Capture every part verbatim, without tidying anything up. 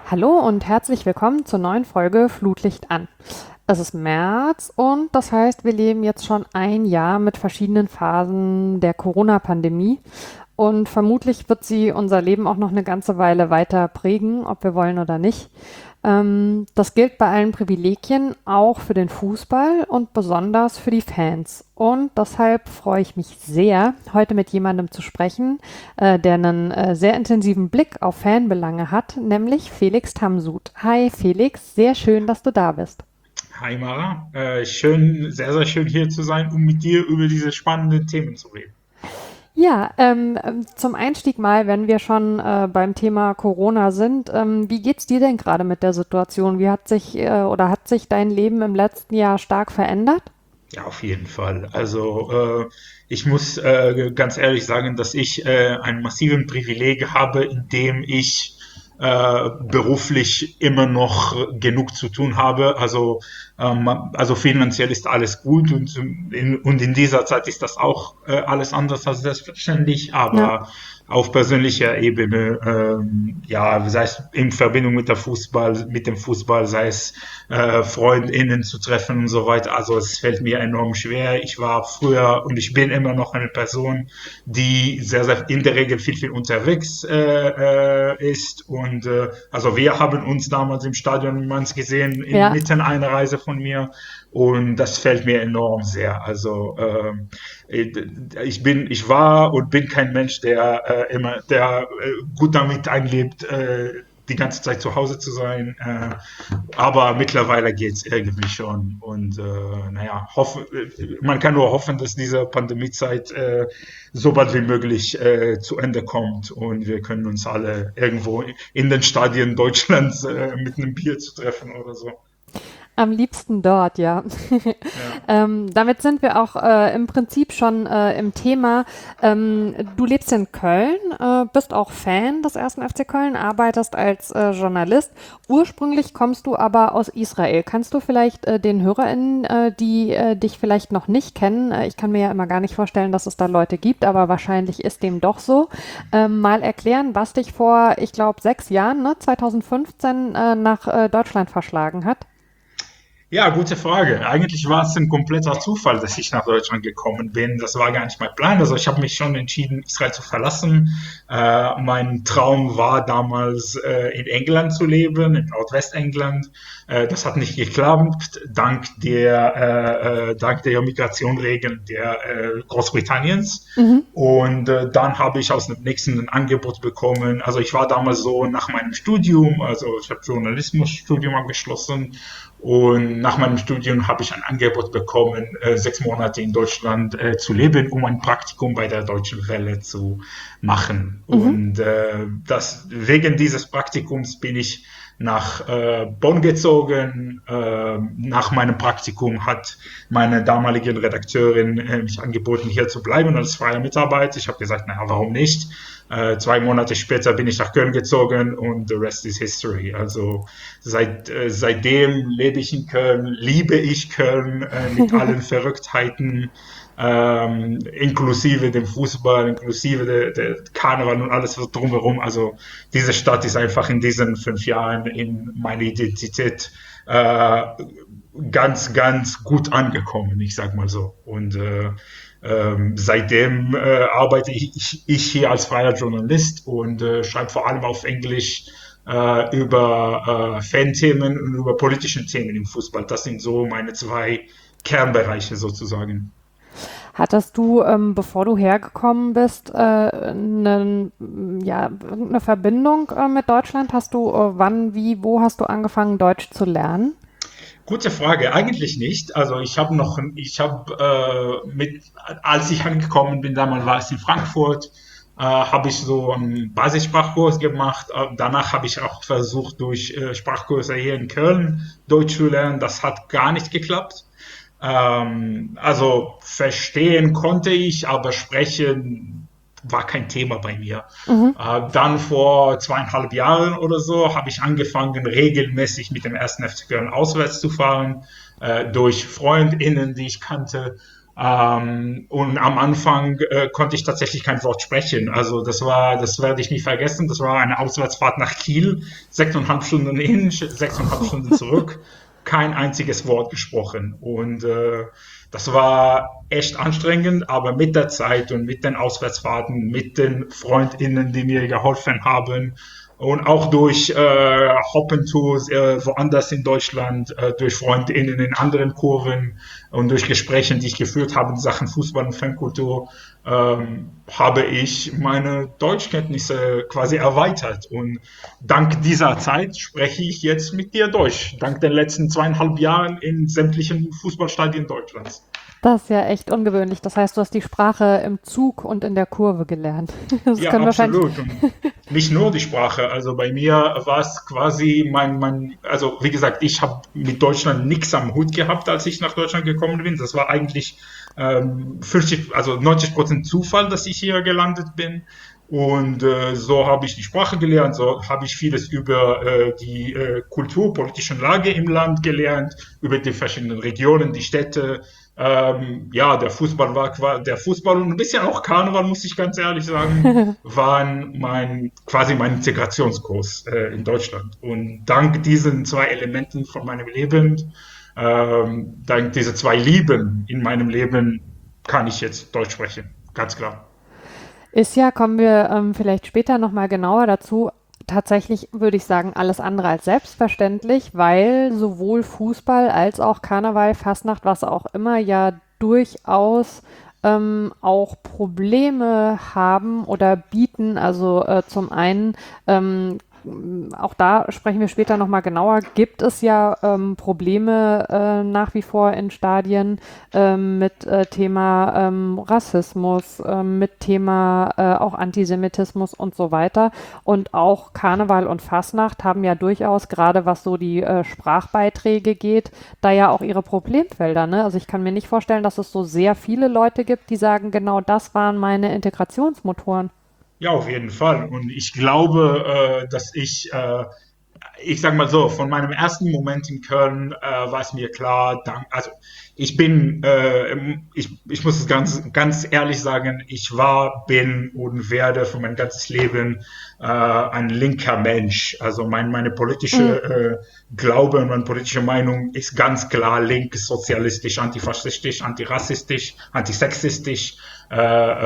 Hallo und herzlich willkommen zur neuen Folge Flutlicht an. Es ist März und das heißt, wir leben jetzt schon ein Jahr mit verschiedenen Phasen der Corona-Pandemie und vermutlich wird sie unser Leben auch noch eine ganze Weile weiter prägen, ob wir wollen oder nicht. Ähm, das gilt bei allen Privilegien, auch für den Fußball und besonders für die Fans. Und deshalb freue ich mich sehr, heute mit jemandem zu sprechen, äh, der einen äh, sehr intensiven Blick auf Fanbelange hat, nämlich Felix Tamsud. Hi Felix, sehr schön, dass du da bist. Hi Mara, äh, schön, sehr, sehr schön hier zu sein, um mit dir über diese spannenden Themen zu reden. Ja, ähm, ähm, zum Einstieg mal, wenn wir schon äh, beim Thema Corona sind, ähm, wie geht's dir denn gerade mit der Situation? Wie hat sich äh, oder hat sich dein Leben im letzten Jahr stark verändert? Ja, auf jeden Fall. Also äh, ich muss äh, ganz ehrlich sagen, dass ich äh, einen massiven Privileg habe, indem ich äh, beruflich immer noch genug zu tun habe. Also, ähm, also finanziell ist alles gut und in, und in dieser Zeit ist das auch äh, alles anders als selbstverständlich, Ja. aber auf persönlicher Ebene, ähm, ja, sei es in Verbindung mit der Fußball, mit dem Fußball, sei es äh, FreundInnen zu treffen und so weiter. Also es fällt mir enorm schwer. Ich war früher und ich bin immer noch eine Person, die sehr, sehr in der Regel viel, viel unterwegs äh, äh, ist. Und äh, also wir haben uns damals im Stadion Mainz gesehen, Ja. inmitten einer Reise von mir. Und das fällt mir enorm sehr. Also ähm, ich bin, ich war und bin kein Mensch, der äh, immer, der äh, gut damit einlebt, äh, die ganze Zeit zu Hause zu sein. Äh, aber mittlerweile geht's irgendwie schon. Und äh, naja, hoffe, man kann nur hoffen, dass diese Pandemiezeit äh, so bald wie möglich äh, zu Ende kommt und wir können uns alle irgendwo in den Stadien Deutschlands äh, mit einem Bier zu treffen oder so. Am liebsten dort, ja. Ja. ähm, damit sind wir auch äh, im Prinzip schon äh, im Thema. Ähm, du lebst in Köln, äh, bist auch Fan des ersten F C Köln, arbeitest als äh, Journalist. Ursprünglich kommst du aber aus Israel. Kannst du vielleicht äh, den HörerInnen, äh, die äh, dich vielleicht noch nicht kennen, äh, ich kann mir ja immer gar nicht vorstellen, dass es da Leute gibt, aber wahrscheinlich ist dem doch so, ähm, mal erklären, was dich vor, ich glaube, sechs Jahren, ne, zwanzig fünfzehn, äh, nach äh, Deutschland verschlagen hat? Ja, gute Frage. Eigentlich war es ein kompletter Zufall, dass ich nach Deutschland gekommen bin. Das war gar nicht mein Plan. Also ich habe mich schon entschieden, Israel zu verlassen. Äh, mein Traum war damals, äh, in England zu leben, in Nordwestengland. Äh, das hat nicht geklappt, dank der, äh, äh, dank der Migrationregeln der äh, Großbritanniens. Mhm. Und äh, dann habe ich aus dem nächsten ein Angebot bekommen. Also ich war damals so nach meinem Studium, also ich habe Journalismusstudium abgeschlossen und nach meinem Studium habe ich ein Angebot bekommen, äh, sechs Monate in Deutschland äh, zu leben, um ein Praktikum bei der Deutschen Welle zu machen. Mhm. Und äh, das, wegen dieses Praktikums bin ich nach äh, Bonn gezogen. Äh, nach meinem Praktikum hat meine damalige Redakteurin äh, mich angeboten, hier zu bleiben als freier Mitarbeiter. Ich habe gesagt, naja, warum nicht? Äh, zwei Monate später bin ich nach Köln gezogen und the rest is history. Also seit, äh, seitdem lebe ich in Köln, liebe ich Köln äh, mit allen Verrücktheiten, ähm, inklusive dem Fußball, inklusive der, der Karneval und alles was drumherum. Also diese Stadt ist einfach in diesen fünf Jahren in meine Identität äh, ganz, ganz gut angekommen, ich sag mal so. Und äh, ähm, seitdem äh, arbeite ich, ich, ich hier als freier Journalist und äh, schreibe vor allem auf Englisch äh, über äh, Fanthemen und über politische Themen im Fußball. Das sind so meine zwei Kernbereiche sozusagen. Hattest du, ähm, bevor du hergekommen bist, äh, eine, ja, eine Verbindung äh, mit Deutschland? Hast du, äh, wann, wie, wo hast du angefangen, Deutsch zu lernen? Gute Frage, eigentlich nicht. Also ich habe noch, ich habe äh, mit, als ich angekommen bin, damals war es in Frankfurt, äh, habe ich so einen Basissprachkurs gemacht. Äh, danach habe ich auch versucht, durch äh, Sprachkurse hier in Köln Deutsch zu lernen. Das hat gar nicht geklappt. Ähm, also verstehen konnte ich, aber sprechen war kein Thema bei mir. Mhm. Äh, dann vor zweieinhalb Jahren oder so habe ich angefangen, regelmäßig mit dem ersten F C Köln auswärts zu fahren, äh, durch FreundInnen, die ich kannte. Ähm, und am Anfang äh, konnte ich tatsächlich kein Wort sprechen. Also das war, das werde ich nie vergessen. Das war eine Auswärtsfahrt nach Kiel, sechseinhalb Stunden hin, sechseinhalb Stunden zurück, kein einziges Wort gesprochen. Und äh, das war echt anstrengend, aber mit der Zeit und mit den Auswärtsfahrten, mit den FreundInnen, die mir geholfen haben, und auch durch äh, Hoppentours äh, woanders in Deutschland, äh, durch FreundInnen in anderen Kurven und durch Gespräche, die ich geführt habe in Sachen Fußball und Fankultur, ähm, habe ich meine Deutschkenntnisse quasi erweitert. Und dank dieser Zeit spreche ich jetzt mit dir Deutsch. Dank den letzten zweieinhalb Jahren in sämtlichen Fußballstadien Deutschlands. Das ist ja echt ungewöhnlich. Das heißt, du hast die Sprache im Zug und in der Kurve gelernt. Das Ja, können wahrscheinlich. absolut. Und nicht nur die Sprache. Also bei mir war es quasi mein, mein, also wie gesagt, ich habe mit Deutschland nichts am Hut gehabt, als ich nach Deutschland gekommen bin. Das war eigentlich ähm, fünfzig, also neunzig Prozent Zufall, dass ich hier gelandet bin. Und äh, so habe ich die Sprache gelernt, so habe ich vieles über äh, die äh, kulturpolitische Lage im Land gelernt, über die verschiedenen Regionen, die Städte. Ähm, ja, der Fußball war qua- der Fußball und ein bisschen auch Karneval, muss ich ganz ehrlich sagen, waren mein quasi mein Integrationskurs äh, in Deutschland. Und dank diesen zwei Elementen von meinem Leben, ähm, dank diese zwei Lieben in meinem Leben, kann ich jetzt Deutsch sprechen, ganz klar. Ist ja, kommen wir ähm, vielleicht später nochmal genauer dazu. Tatsächlich würde ich sagen, alles andere als selbstverständlich, weil sowohl Fußball als auch Karneval, Fastnacht, was auch immer, ja durchaus ähm, auch Probleme haben oder bieten. Also äh, zum einen, ähm, auch da sprechen wir später nochmal genauer, gibt es ja ähm, Probleme äh, nach wie vor in Stadien ähm, mit äh, Thema ähm, Rassismus, ähm, mit Thema äh, auch Antisemitismus und so weiter. Und auch Karneval und Fasnacht haben ja durchaus, gerade was so die äh, Sprachbeiträge geht, da ja auch ihre Problemfelder. Ne? Also ich kann mir nicht vorstellen, dass es so sehr viele Leute gibt, die sagen, genau das waren meine Integrationsmotoren. Ja, auf jeden Fall. Und ich glaube, äh, dass ich, äh, ich sag mal so, von meinem ersten Moment in Köln äh, war es mir klar, dank, also ich bin, äh, ich, ich muss es ganz, ganz ehrlich sagen, ich war, bin und werde für mein ganzes Leben äh, ein linker Mensch. Also mein, meine Mhm. politische äh, Glaube und meine politische Meinung ist ganz klar links, sozialistisch, antifaschistisch, antirassistisch, antisexistisch äh,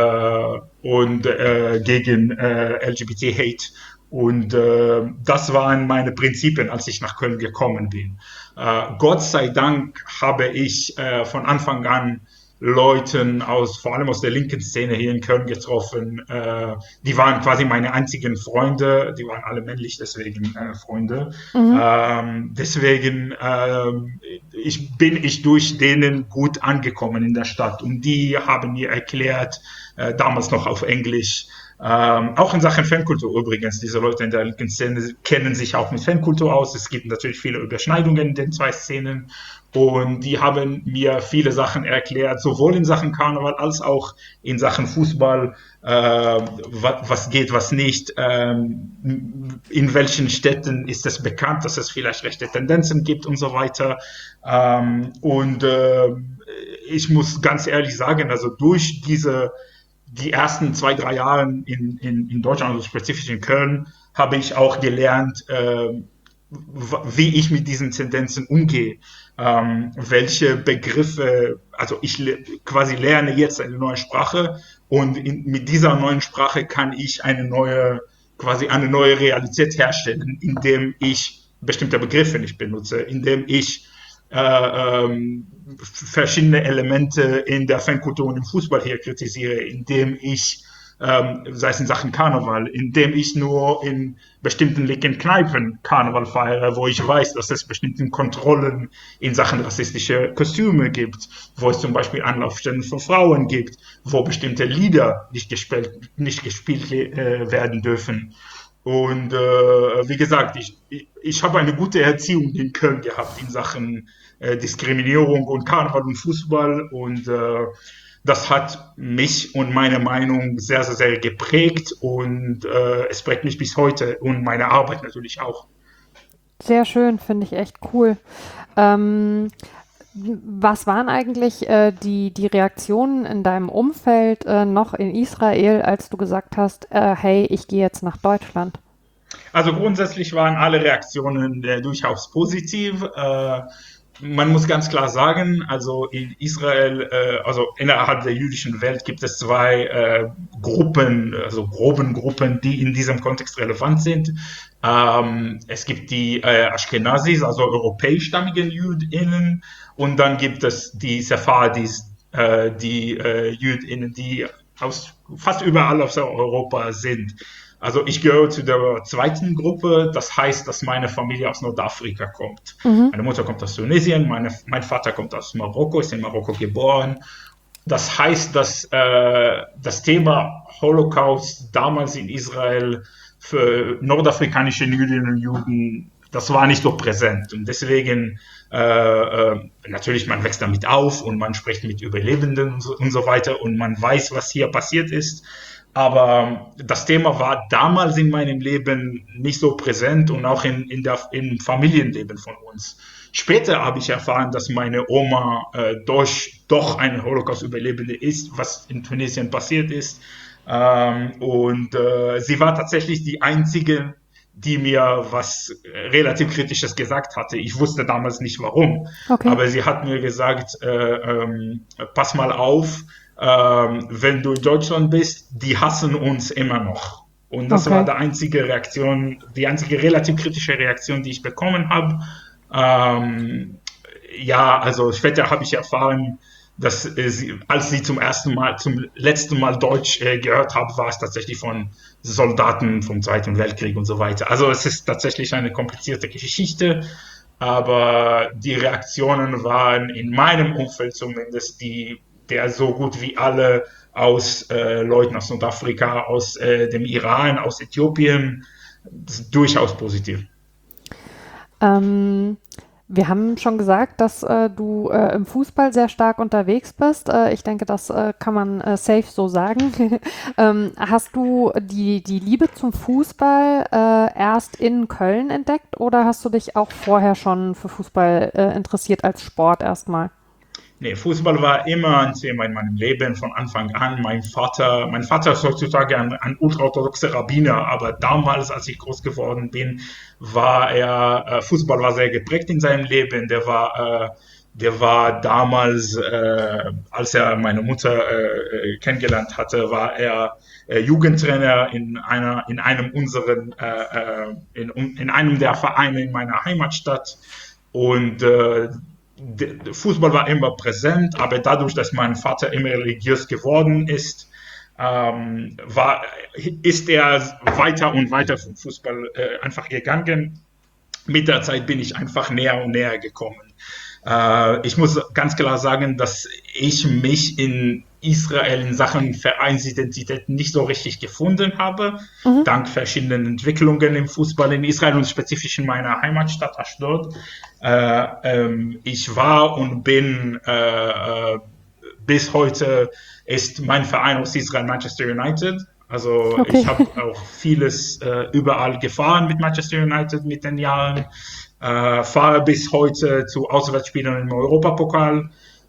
äh, und äh, gegen äh, L G B T-Hate. Und äh, das waren meine Prinzipien, als ich nach Köln gekommen bin. Äh, Gott sei Dank habe ich äh, von Anfang an Leuten aus, vor allem aus der linken Szene hier in Köln getroffen. Äh, die waren quasi meine einzigen Freunde. Die waren alle männlich, deswegen äh, Freunde. Mhm. Ähm, deswegen ähm, ich, bin ich durch denen gut angekommen in der Stadt. Und die haben mir erklärt, äh, damals noch auf Englisch, ähm, auch in Sachen Fankultur übrigens. Diese Leute in der linken Szene kennen sich auch mit Fankultur aus. Es gibt natürlich viele Überschneidungen in den zwei Szenen. Und die haben mir viele Sachen erklärt, sowohl in Sachen Karneval als auch in Sachen Fußball, äh, wa- was geht, was nicht. Ähm, in welchen Städten ist es bekannt, dass es vielleicht rechte Tendenzen gibt und so weiter. Ähm, und äh, ich muss ganz ehrlich sagen, also durch diese die ersten zwei, drei Jahre in, in, in Deutschland, also spezifisch in Köln, habe ich auch gelernt, äh, wie ich mit diesen Tendenzen umgehe, ähm, welche Begriffe, also ich le quasi lerne jetzt eine neue Sprache und in, mit dieser neuen Sprache kann ich eine neue, quasi eine neue Realität herstellen, indem ich bestimmte Begriffe nicht benutze, indem ich äh, ähm, verschiedene Elemente in der Fankultur und im Fußball hier kritisiere, indem ich, ähm, sei es in Sachen Karneval, indem ich nur in bestimmten linken Kneipen Karneval feiere, wo ich weiß, dass es bestimmte Kontrollen in Sachen rassistische Kostüme gibt, wo es zum Beispiel Anlaufstellen für Frauen gibt, wo bestimmte Lieder nicht gespielt, nicht gespielt äh, werden dürfen. Und äh, wie gesagt, ich, ich, ich habe eine gute Erziehung in Köln gehabt in Sachen äh, Diskriminierung und Karneval und Fußball. Und äh, das hat mich und meine Meinung sehr, sehr, sehr geprägt. Und äh, es prägt mich bis heute und meine Arbeit natürlich auch. Sehr schön, finde ich echt cool. Ähm, Was waren eigentlich äh, die, die Reaktionen in deinem Umfeld äh, noch in Israel, als du gesagt hast, äh, hey, ich gehe jetzt nach Deutschland? Also grundsätzlich waren alle Reaktionen äh, durchaus positiv. Äh, man muss ganz klar sagen, also in Israel, äh, also innerhalb der jüdischen Welt gibt es zwei äh, Gruppen, also groben Gruppen, die in diesem Kontext relevant sind. Ähm, es gibt die äh, Ashkenazis, also europäischstammigen JüdInnen, und dann gibt es die Sephardis, äh, die äh, JüdInnen, die aus fast überall aus Europa sind. Also ich gehöre zu der zweiten Gruppe, das heißt, dass meine Familie aus Nordafrika kommt. Mhm. Meine Mutter kommt aus Tunesien, meine, mein Vater kommt aus Marokko, ist in Marokko geboren. Das heißt, dass äh, das Thema Holocaust damals in Israel für nordafrikanische Jüdinnen und Juden, das war nicht so präsent. Und deswegen, äh, äh, natürlich, man wächst damit auf und man spricht mit Überlebenden und so, und so weiter und man weiß, was hier passiert ist. Aber das Thema war damals in meinem Leben nicht so präsent und auch in, in der, im Familienleben von uns. Später habe ich erfahren, dass meine Oma äh, durch, doch eine Holocaust-Überlebende ist, was in Tunesien passiert ist. Ähm, und äh, sie war tatsächlich die einzige, die mir was relativ Kritisches gesagt hatte. Ich wusste damals nicht warum, Okay. aber sie hat mir gesagt, äh, ähm, pass mal auf, ähm, wenn du in Deutschland bist, die hassen uns immer noch. Und das Okay. war die einzige Reaktion, die einzige relativ kritische Reaktion, die ich bekommen habe. Ähm, ja, also später habe ich erfahren, dass äh, sie, als sie zum ersten Mal, zum letzten Mal Deutsch äh, gehört habe, war es tatsächlich von Soldaten vom Zweiten Weltkrieg und so weiter. Also es ist tatsächlich eine komplizierte Geschichte, aber die Reaktionen waren in meinem Umfeld zumindest die der so gut wie alle aus äh, Leuten aus Nordafrika, aus äh, dem Iran, aus Äthiopien, das ist durchaus positiv. Ähm, wir haben schon gesagt, dass äh, du äh, im Fußball sehr stark unterwegs bist. Äh, ich denke, das äh, kann man äh, safe so sagen. ähm, hast du die, die Liebe zum Fußball äh, erst in Köln entdeckt oder hast du dich auch vorher schon für Fußball äh, interessiert als Sport erstmal? Nee, Fußball war immer ein Thema in meinem Leben von Anfang an. Mein Vater, mein Vater ist heutzutage ein, ein ultraorthodoxer Rabbiner, aber damals, als ich groß geworden bin, war er, äh, Fußball war sehr geprägt in seinem Leben. Der war, äh, der war damals, äh, als er meine Mutter äh, kennengelernt hatte, war er äh, Jugendtrainer in einer, in einem unseren, äh, äh, in, in einem der Vereine in meiner Heimatstadt. Und äh, Fußball war immer präsent, aber dadurch, dass mein Vater immer religiös geworden ist, ähm, war, ist er weiter und weiter vom Fußball äh, einfach gegangen. Mit der Zeit bin ich einfach näher und näher gekommen. Äh, ich muss ganz klar sagen, dass ich mich in Israel in Sachen Vereinsidentität nicht so richtig gefunden habe, Mhm. dank verschiedenen Entwicklungen im Fußball in Israel und spezifisch in meiner Heimatstadt Ashdod. Äh, ähm, ich war und bin äh, äh, bis heute ist mein Verein aus Israel Manchester United. Also Okay. ich habe auch vieles äh, überall gefahren mit Manchester United mit den Jahren. Äh, fahre bis heute zu Auswärtsspielen im Europapokal.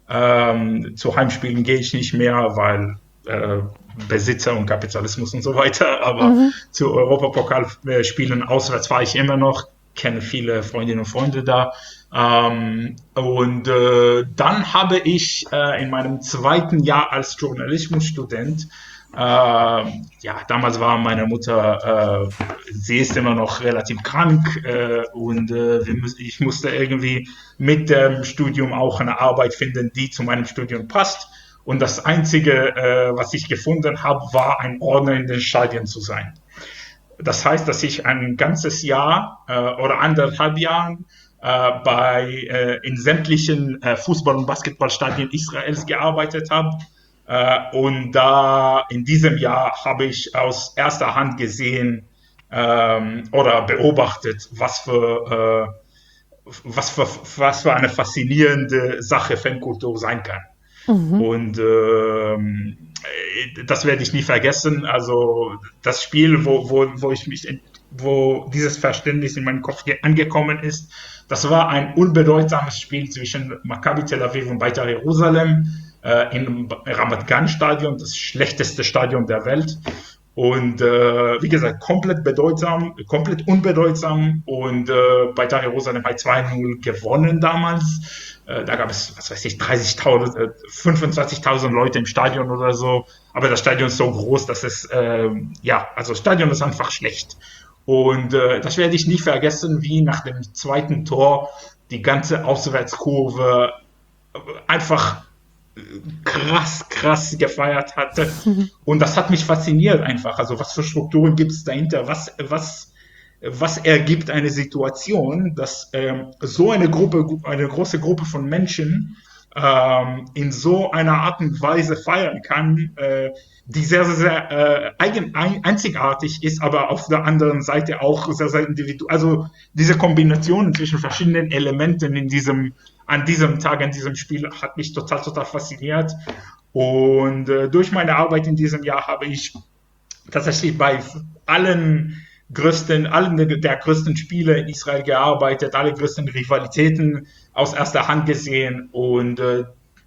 Ähm, zu Heimspielen gehe ich nicht mehr, weil äh, Besitzer und Kapitalismus und so weiter. Aber Mhm. zu Europapokalspielen auswärts fahre ich immer noch. Kenne viele Freundinnen und Freunde da. Ähm, und äh, dann habe ich äh, in meinem zweiten Jahr als Journalismusstudent äh, ja, damals war meine Mutter, äh, sie ist immer noch relativ krank äh, und äh, wir, ich musste irgendwie mit dem Studium auch eine Arbeit finden, die zu meinem Studium passt. Und das Einzige, äh, was ich gefunden habe, war ein Ordner in den Stadien zu sein. Das heißt, dass ich ein ganzes Jahr äh, oder anderthalb Jahren äh, bei, äh, in sämtlichen äh, Fußball- und Basketballstadien Israels gearbeitet habe. Äh, und da in diesem Jahr habe ich aus erster Hand gesehen ähm, oder beobachtet, was für, äh, was, für, was für eine faszinierende Sache Fankultur sein kann. Mhm. Und ähm, das werde ich nie vergessen. Also das Spiel, wo, wo, wo ich mich, wo dieses Verständnis in meinem Kopf angekommen ist, Das war ein unbedeutsames Spiel zwischen Maccabi Tel Aviv und Beitar Jerusalem äh, im Ramat Gan Stadion, das schlechteste Stadion der Welt. Und äh, wie gesagt, komplett bedeutsam, komplett unbedeutsam. Und äh, Beitar Jerusalem hat zwei null gewonnen damals. Äh, da gab es, was weiß ich, dreißigtausend, äh, fünfundzwanzigtausend Leute im Stadion oder so. Aber das Stadion ist so groß, dass es, äh, ja, also das Stadion ist einfach schlecht. Und äh, das werde ich nie vergessen, wie nach dem zweiten Tor die ganze Auswärtskurve einfach krass, krass gefeiert hatte. Und das hat mich fasziniert einfach. Also was für Strukturen gibt es dahinter? Was, was, was ergibt eine Situation, dass ähm, so eine Gruppe, eine große Gruppe von Menschen ähm, in so einer Art und Weise feiern kann, äh, die sehr, sehr, sehr äh, eigen, ein, einzigartig ist, aber auf der anderen Seite auch sehr, sehr individuell. Also diese Kombination zwischen verschiedenen Elementen in diesem, an diesem Tag, an diesem Spiel hat mich total, total fasziniert. Und äh, durch meine Arbeit in diesem Jahr habe ich tatsächlich bei allen größten, allen der größten Spiele in Israel gearbeitet, alle größten Rivalitäten aus erster Hand gesehen und äh,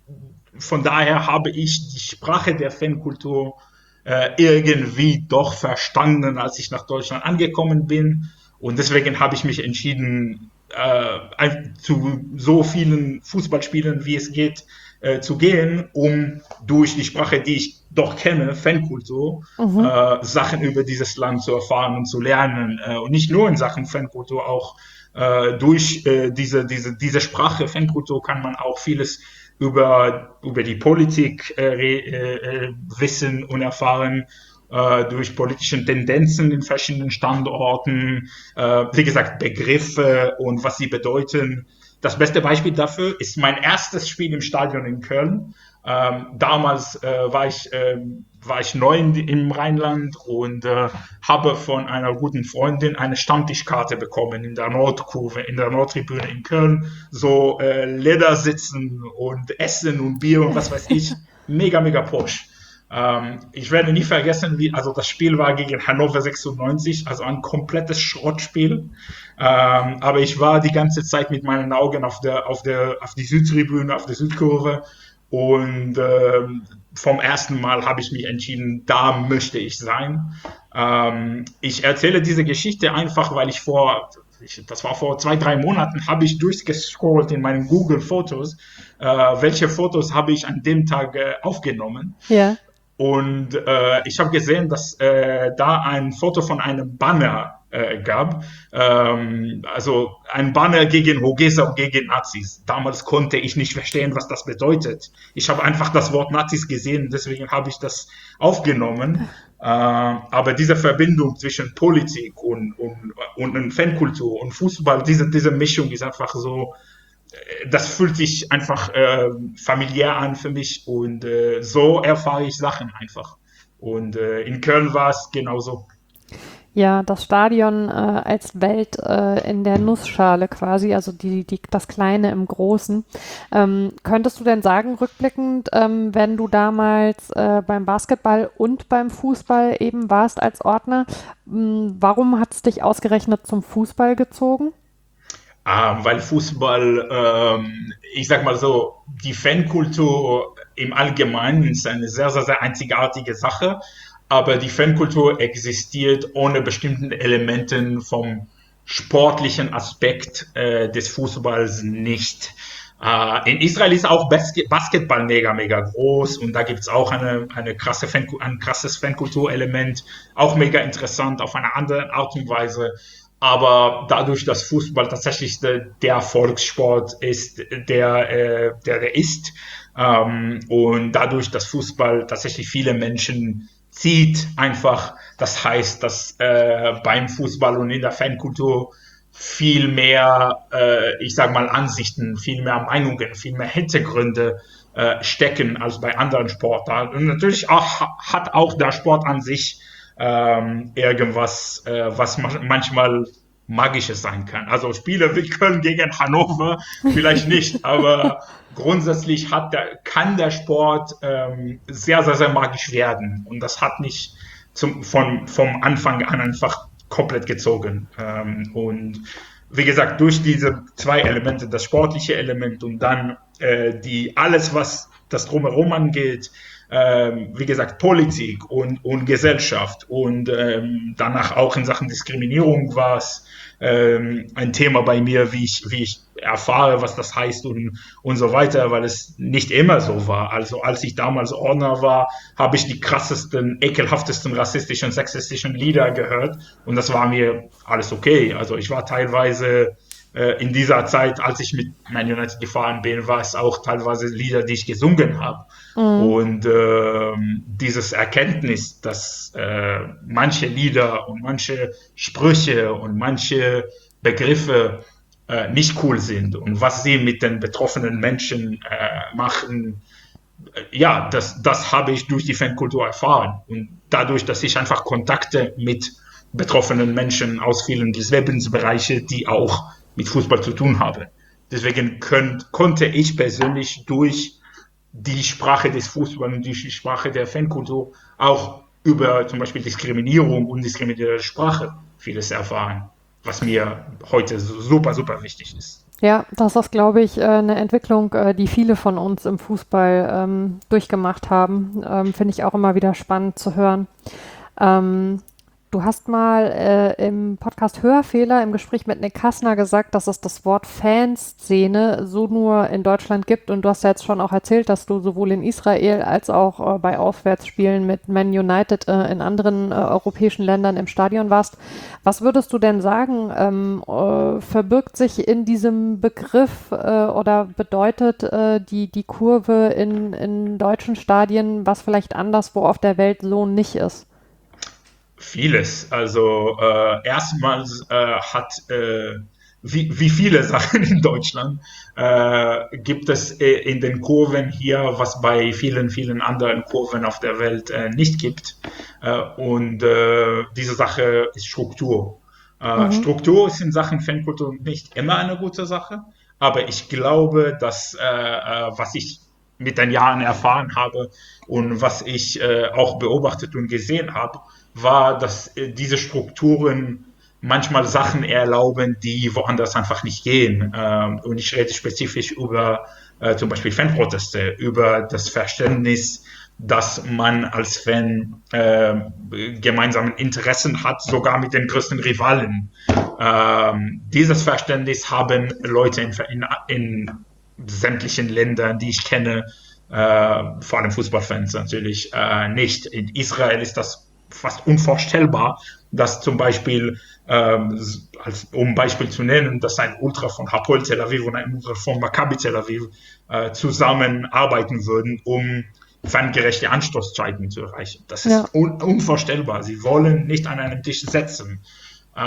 von daher habe ich die Sprache der Fankultur äh, irgendwie doch verstanden, als ich nach Deutschland angekommen bin. Und deswegen habe ich mich entschieden, äh, zu so vielen Fußballspielen, wie es geht, äh, zu gehen, um durch die Sprache, die ich doch kenne, Fankultur, mhm. äh, Sachen über dieses Land zu erfahren und zu lernen. Äh, und nicht nur in Sachen Fankultur, auch äh, durch äh, diese, diese, diese Sprache Fankultur kann man auch vieles über, über die Politik äh, äh, wissen und erfahren, äh, durch politische Tendenzen in verschiedenen Standorten, äh, wie gesagt, Begriffe und was sie bedeuten. Das beste Beispiel dafür ist mein erstes Spiel im Stadion in Köln. Ähm, damals äh, war ich äh, war ich neu in, im Rheinland und äh, habe von einer guten Freundin eine Stammtischkarte bekommen in der Nordkurve, in der Nordtribüne in Köln. So äh, Ledersitzen und Essen und Bier und was weiß ich. Mega, mega Porsche. Ähm, ich werde nie vergessen, wie, also das Spiel war gegen Hannover sechsundneunzig, also ein komplettes Schrottspiel. Ähm, aber ich war die ganze Zeit mit meinen Augen auf der, auf der, auf die Südtribüne, auf der Südkurve. Und ähm, vom ersten Mal habe ich mich entschieden, da möchte ich sein. Ähm, ich erzähle diese Geschichte einfach, weil ich vor, ich, das war vor zwei, drei Monaten, habe ich durchgescrollt in meinen Google-Fotos, äh, welche Fotos habe ich an dem Tag äh, aufgenommen. Ja. Und äh, ich habe gesehen, dass äh, da ein Foto von einem Banner äh, gab, ähm, also ein Banner gegen Hogesa und gegen Nazis. Damals konnte ich nicht verstehen, was das bedeutet. Ich habe einfach das Wort Nazis gesehen, deswegen habe ich das aufgenommen. Äh, aber diese Verbindung zwischen Politik und, und, und Fankultur und Fußball, diese, diese Mischung ist einfach so, das fühlt sich einfach äh, familiär an für mich und äh, so erfahre ich Sachen einfach. Und äh, in Köln war es genauso. Ja, das Stadion äh, als Welt äh, in der Nussschale quasi, also die, die, das Kleine im Großen. Ähm, könntest du denn sagen, rückblickend, ähm, wenn du damals äh, beim Basketball und beim Fußball eben warst als Ordner, mh, warum hat es dich ausgerechnet zum Fußball gezogen? Ähm, weil Fußball, ähm, ich sag mal so, die Fankultur im Allgemeinen ist eine sehr, sehr, sehr einzigartige Sache. Aber die Fankultur existiert ohne bestimmten Elementen vom sportlichen Aspekt äh, des Fußballs nicht. Äh, in Israel ist auch Basket- Basketball mega, mega groß und da gibt's auch eine, eine krasse Fan- ein krasses Fankulturelement, auch mega interessant auf eine andere Art und Weise. Aber dadurch, dass Fußball tatsächlich der, der Volkssport ist, der, äh, der, der ist, ähm, und dadurch, dass Fußball tatsächlich viele Menschen zieht einfach. Das heißt, dass äh, beim Fußball und in der Fankultur viel mehr, äh, ich sag mal, Ansichten, viel mehr Meinungen, viel mehr Hintergründe äh, stecken als bei anderen Sportarten. Und natürlich auch, hat auch der Sport an sich ähm, irgendwas, äh, was manchmal Magisches sein kann. Also Spiele wie Köln gegen Hannover vielleicht nicht, aber grundsätzlich hat der, kann der Sport ähm, sehr, sehr, sehr magisch werden. Und das hat mich zum, von, vom Anfang an einfach komplett gezogen. Ähm, und wie gesagt, durch diese zwei Elemente, das sportliche Element und dann äh, die alles, was das Drumherum angeht, ähm, wie gesagt, Politik und, und Gesellschaft und ähm, danach auch in Sachen Diskriminierung war es ähm, ein Thema bei mir, wie ich, wie ich erfahre, was das heißt und, und so weiter, weil es nicht immer so war. Also als ich damals Ordner war, habe ich die krassesten, ekelhaftesten rassistischen, sexistischen Lieder gehört und das war mir alles okay. Also ich war teilweise äh, in dieser Zeit, als ich mit Man United gefahren bin, war es auch teilweise Lieder, die ich gesungen habe. Mhm. Und äh, dieses Erkenntnis, dass äh, manche Lieder und manche Sprüche und manche Begriffe äh, nicht cool sind und was sie mit den betroffenen Menschen äh, machen, äh, ja, das, das habe ich durch die Fankultur erfahren. Und dadurch, dass ich einfach Kontakte mit betroffenen Menschen aus vielen Lebensbereichen, die auch mit Fußball zu tun haben. Deswegen könnt, konnte ich persönlich durch die Sprache des Fußballs und die Sprache der Fankultur auch über zum Beispiel Diskriminierung und diskriminierende Sprache vieles erfahren, was mir heute super, super wichtig ist. Ja, das ist, glaube ich, eine Entwicklung, die viele von uns im Fußball ähm, durchgemacht haben. Ähm, finde ich auch immer wieder spannend zu hören. Ähm, Du hast mal äh, im Podcast Hörfehler im Gespräch mit Nick Kassner gesagt, dass es das Wort Fanszene so nur in Deutschland gibt. Und du hast ja jetzt schon auch erzählt, dass du sowohl in Israel als auch äh, bei Auswärtsspielen mit Man United äh, in anderen äh, europäischen Ländern im Stadion warst. Was würdest du denn sagen, ähm, äh, verbirgt sich in diesem Begriff äh, oder bedeutet äh, die, die Kurve in, in deutschen Stadien, was vielleicht anderswo auf der Welt so nicht ist? Vieles. Also äh, erstmals äh, hat, äh, wie, wie viele Sachen in Deutschland, äh, gibt es äh, in den Kurven hier, was bei vielen, vielen anderen Kurven auf der Welt äh, nicht gibt. Äh, und äh, diese Sache ist Struktur. Äh, mhm. Struktur ist in Sachen Fankultur nicht immer eine gute Sache, aber ich glaube, dass äh, was ich mit den Jahren erfahren habe und was ich äh, auch beobachtet und gesehen habe, war, dass äh, diese Strukturen manchmal Sachen erlauben, die woanders einfach nicht gehen. Ähm, und ich rede spezifisch über äh, zum Beispiel Fanproteste, über das Verständnis, dass man als Fan äh, gemeinsame Interessen hat, sogar mit den größten Rivalen. Ähm, dieses Verständnis haben Leute in, in, in sämtlichen Ländern, die ich kenne, äh, vor allem Fußballfans natürlich, äh, nicht. In Israel ist das fast unvorstellbar, dass zum Beispiel, ähm, als, um Beispiel zu nennen, dass ein Ultra von Hapoel Tel Aviv und ein Ultra von Maccabi Tel Aviv äh, zusammenarbeiten würden, um fangerechte Anstoßzeiten zu erreichen. Das ist ja. un- unvorstellbar. Sie wollen nicht an einem Tisch sitzen, äh,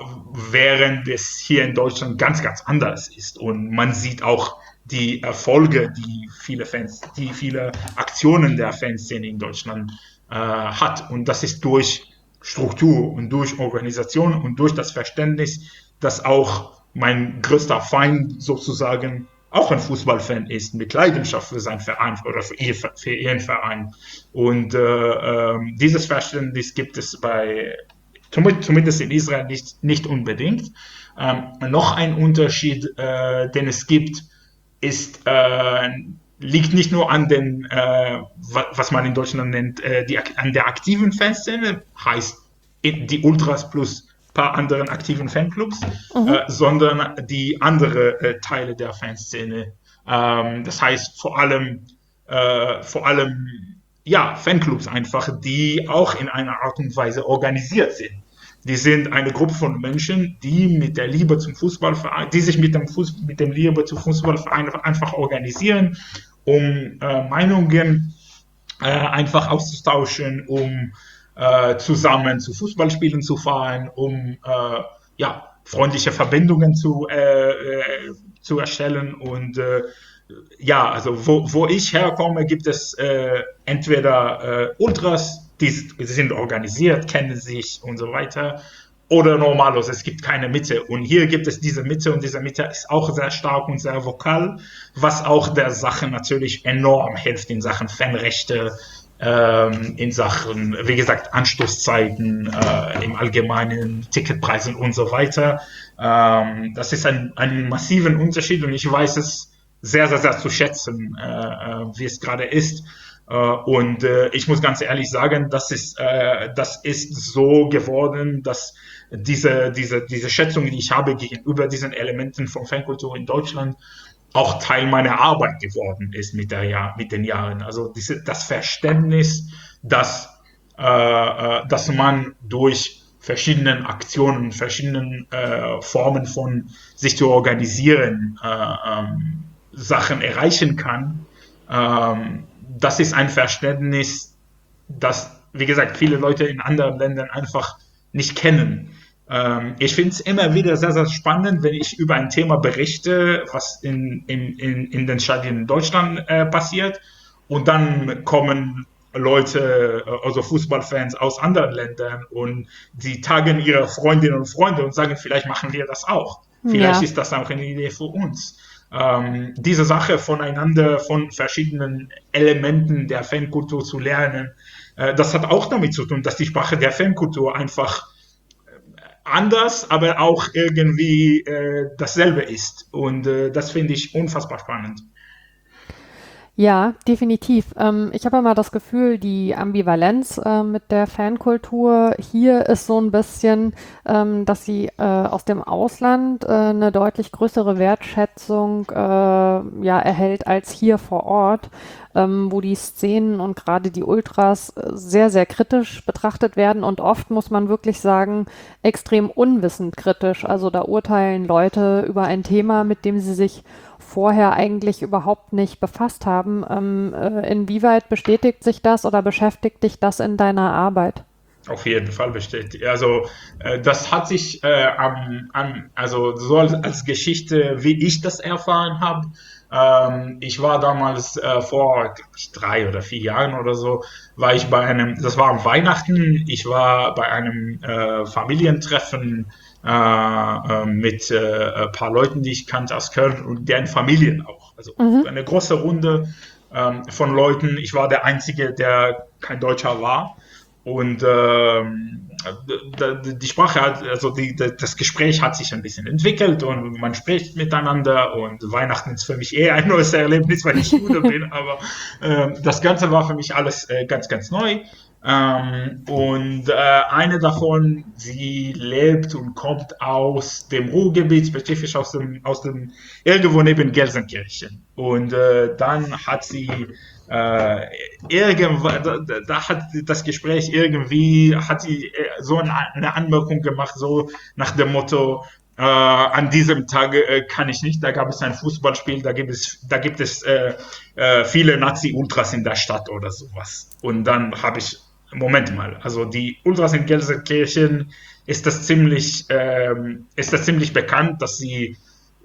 während es hier in Deutschland ganz, ganz anders ist. Und man sieht auch die Erfolge, die viele Fans, die viele Aktionen der Fanszene in Deutschland äh, hat. Und das ist durch Struktur und durch Organisation und durch das Verständnis, dass auch mein größter Feind sozusagen auch ein Fußballfan ist, mit Leidenschaft für seinen Verein oder für, ihr, für ihren Verein. Und äh, äh, dieses Verständnis gibt es bei, zumindest in Israel nicht, nicht unbedingt. Ähm, noch ein Unterschied, äh, den es gibt, ist, äh, liegt nicht nur an den, äh, was man in Deutschland nennt, äh, die, an der aktiven Fanszene, heißt die Ultras plus ein paar anderen aktiven Fanclubs, mhm. äh, sondern die andere äh, Teile der Fanszene. Ähm, das heißt vor allem, äh, vor allem, ja, Fanclubs einfach, die auch in einer Art und Weise organisiert sind. Die sind eine Gruppe von Menschen, die mit der Liebe zum Fußballverein, die sich mit dem, Fuß, mit dem Liebe zum Fußballverein einfach organisieren, um äh, Meinungen äh, einfach auszutauschen, um äh, zusammen zu Fußballspielen zu fahren, um äh, ja, freundliche Verbindungen zu, äh, äh, zu erstellen. Und äh, ja, also wo, wo ich herkomme, gibt es äh, entweder äh, Ultras, die sind organisiert, kennen sich und so weiter, oder normalos, es gibt keine Mitte. Und hier gibt es diese Mitte und diese Mitte ist auch sehr stark und sehr vokal, was auch der Sache natürlich enorm hilft in Sachen Fanrechte ähm, in Sachen, wie gesagt, Anstoßzeiten, äh, im Allgemeinen, Ticketpreisen und so weiter. Ähm, das ist ein, ein massiven Unterschied und ich weiß es sehr, sehr, sehr zu schätzen, äh, äh, wie es gerade ist. Äh, und äh, ich muss ganz ehrlich sagen, das ist, äh, das ist so geworden, dass diese, diese, diese Schätzung, die ich habe gegenüber diesen Elementen von Fankultur in Deutschland, auch Teil meiner Arbeit geworden ist mit, der Jahr, mit den Jahren. Also diese, das Verständnis, dass, äh, äh, dass man durch verschiedenen Aktionen, verschiedenen äh, Formen von sich zu organisieren, äh, ähm, Sachen erreichen kann. Ähm, das ist ein Verständnis, das, wie gesagt, viele Leute in anderen Ländern einfach nicht kennen. Ähm, ich finde es immer wieder sehr, sehr spannend, wenn ich über ein Thema berichte, was in, in, in, in den Stadien in Deutschland äh, passiert. Und dann kommen Leute, also Fußballfans aus anderen Ländern und die taggen ihre Freundinnen und Freunde und sagen, vielleicht machen wir das auch. Vielleicht Ja. ist das auch eine Idee für uns. Ähm, diese Sache voneinander, von verschiedenen Elementen der Fankultur zu lernen, äh, das hat auch damit zu tun, dass die Sprache der Fankultur einfach anders, aber auch irgendwie äh, dasselbe ist. Und äh, das finde ich unfassbar spannend. Ja, definitiv. Ähm, ich habe immer das Gefühl, die Ambivalenz äh, mit der Fankultur hier ist so ein bisschen, ähm, dass sie äh, aus dem Ausland äh, eine deutlich größere Wertschätzung äh, ja, erhält als hier vor Ort, ähm, wo die Szenen und gerade die Ultras äh, sehr, sehr kritisch betrachtet werden und oft, muss man wirklich sagen, extrem unwissend kritisch. Also da urteilen Leute über ein Thema, mit dem sie sich vorher eigentlich überhaupt nicht befasst haben. Ähm, äh, inwieweit bestätigt sich das oder beschäftigt dich das in deiner Arbeit? Auf jeden Fall bestätigt. Also äh, das hat sich äh, am, am, also so als, als Geschichte, wie ich das erfahren habe. Ähm, ich war damals äh, vor glaub ich, drei oder vier Jahren oder so, war ich bei einem, das war am Weihnachten, ich war bei einem äh, Familientreffen äh, äh, mit äh, ein paar Leuten, die ich kannte aus Köln und deren Familien auch. Also Mhm. eine große Runde ähm, von Leuten. Ich war der Einzige, der kein Deutscher war. Und ähm, die Sprache hat, also die, das Gespräch hat sich ein bisschen entwickelt und man spricht miteinander und Weihnachten ist für mich eher ein neues Erlebnis, weil ich Jude bin, aber ähm, das Ganze war für mich alles äh, ganz, ganz neu. Ähm, und äh, eine davon, sie lebt und kommt aus dem Ruhrgebiet, spezifisch aus dem, aus dem irgendwo neben Gelsenkirchen. Und äh, dann hat sie äh, irgendwann, da, da hat das Gespräch irgendwie, hat sie so eine Anmerkung gemacht, so nach dem Motto, äh, an diesem Tag äh, kann ich nicht, da gab es ein Fußballspiel, da gibt es, da gibt es äh, äh, viele Nazi-Ultras in der Stadt oder sowas. Und dann habe ich, Moment mal, also die Ultras in Gelsenkirchen ist das ziemlich, ähm, ist das ziemlich bekannt, dass sie,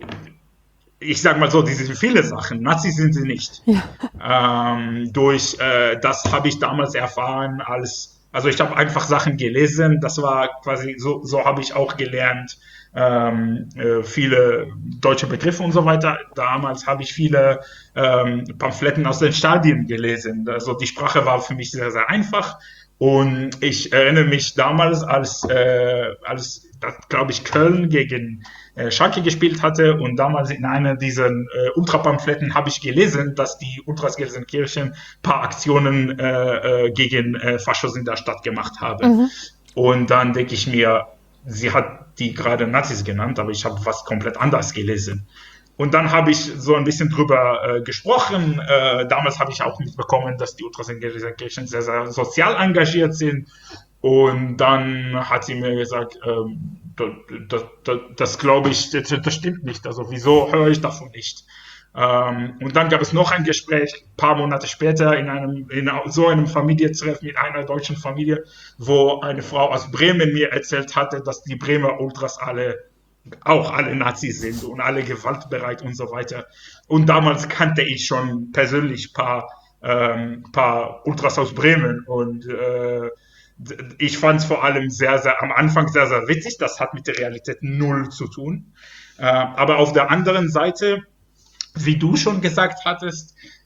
ich sag mal so, die sind viele Sachen, Nazis sind sie nicht. Ja. Ähm, durch äh, das habe ich damals erfahren, als, also ich habe einfach Sachen gelesen, das war quasi, so, so habe ich auch gelernt, ähm, äh, viele deutsche Begriffe und so weiter. Damals habe ich viele ähm, Pamphleten aus den Stadien gelesen, also die Sprache war für mich sehr, sehr einfach. Und ich erinnere mich damals, als, äh, als glaube ich, Köln gegen äh, Schalke gespielt hatte und damals in einer dieser äh, Ultrapamphleten habe ich gelesen, dass die Ultras Gelsenkirchen ein paar Aktionen äh, äh, gegen äh, Faschos in der Stadt gemacht haben. Mhm. Und dann denke ich mir, sie hat die gerade Nazis genannt, aber ich habe was komplett anderes gelesen. Und dann habe ich so ein bisschen drüber äh, gesprochen. Äh, damals habe ich auch mitbekommen, dass die Ultras in Gelsenkirchen sehr, sehr sozial engagiert sind. Und dann hat sie mir gesagt, ähm, das, das, das glaube ich, das, das stimmt nicht. Also wieso höre ich davon nicht? Ähm, und dann gab es noch ein Gespräch, ein paar Monate später, in einem in so einem Familientreff mit einer deutschen Familie, wo eine Frau aus Bremen mir erzählt hatte, dass die Bremer Ultras alle auch alle Nazis sind und alle gewaltbereit und so weiter. Und damals kannte ich schon persönlich ein paar, ähm, paar Ultras aus Bremen und äh, ich fand es vor allem sehr, sehr, am Anfang sehr, sehr witzig. Das hat mit der Realität null zu tun. Äh, aber auf der anderen Seite, wie du schon gesagt hattest,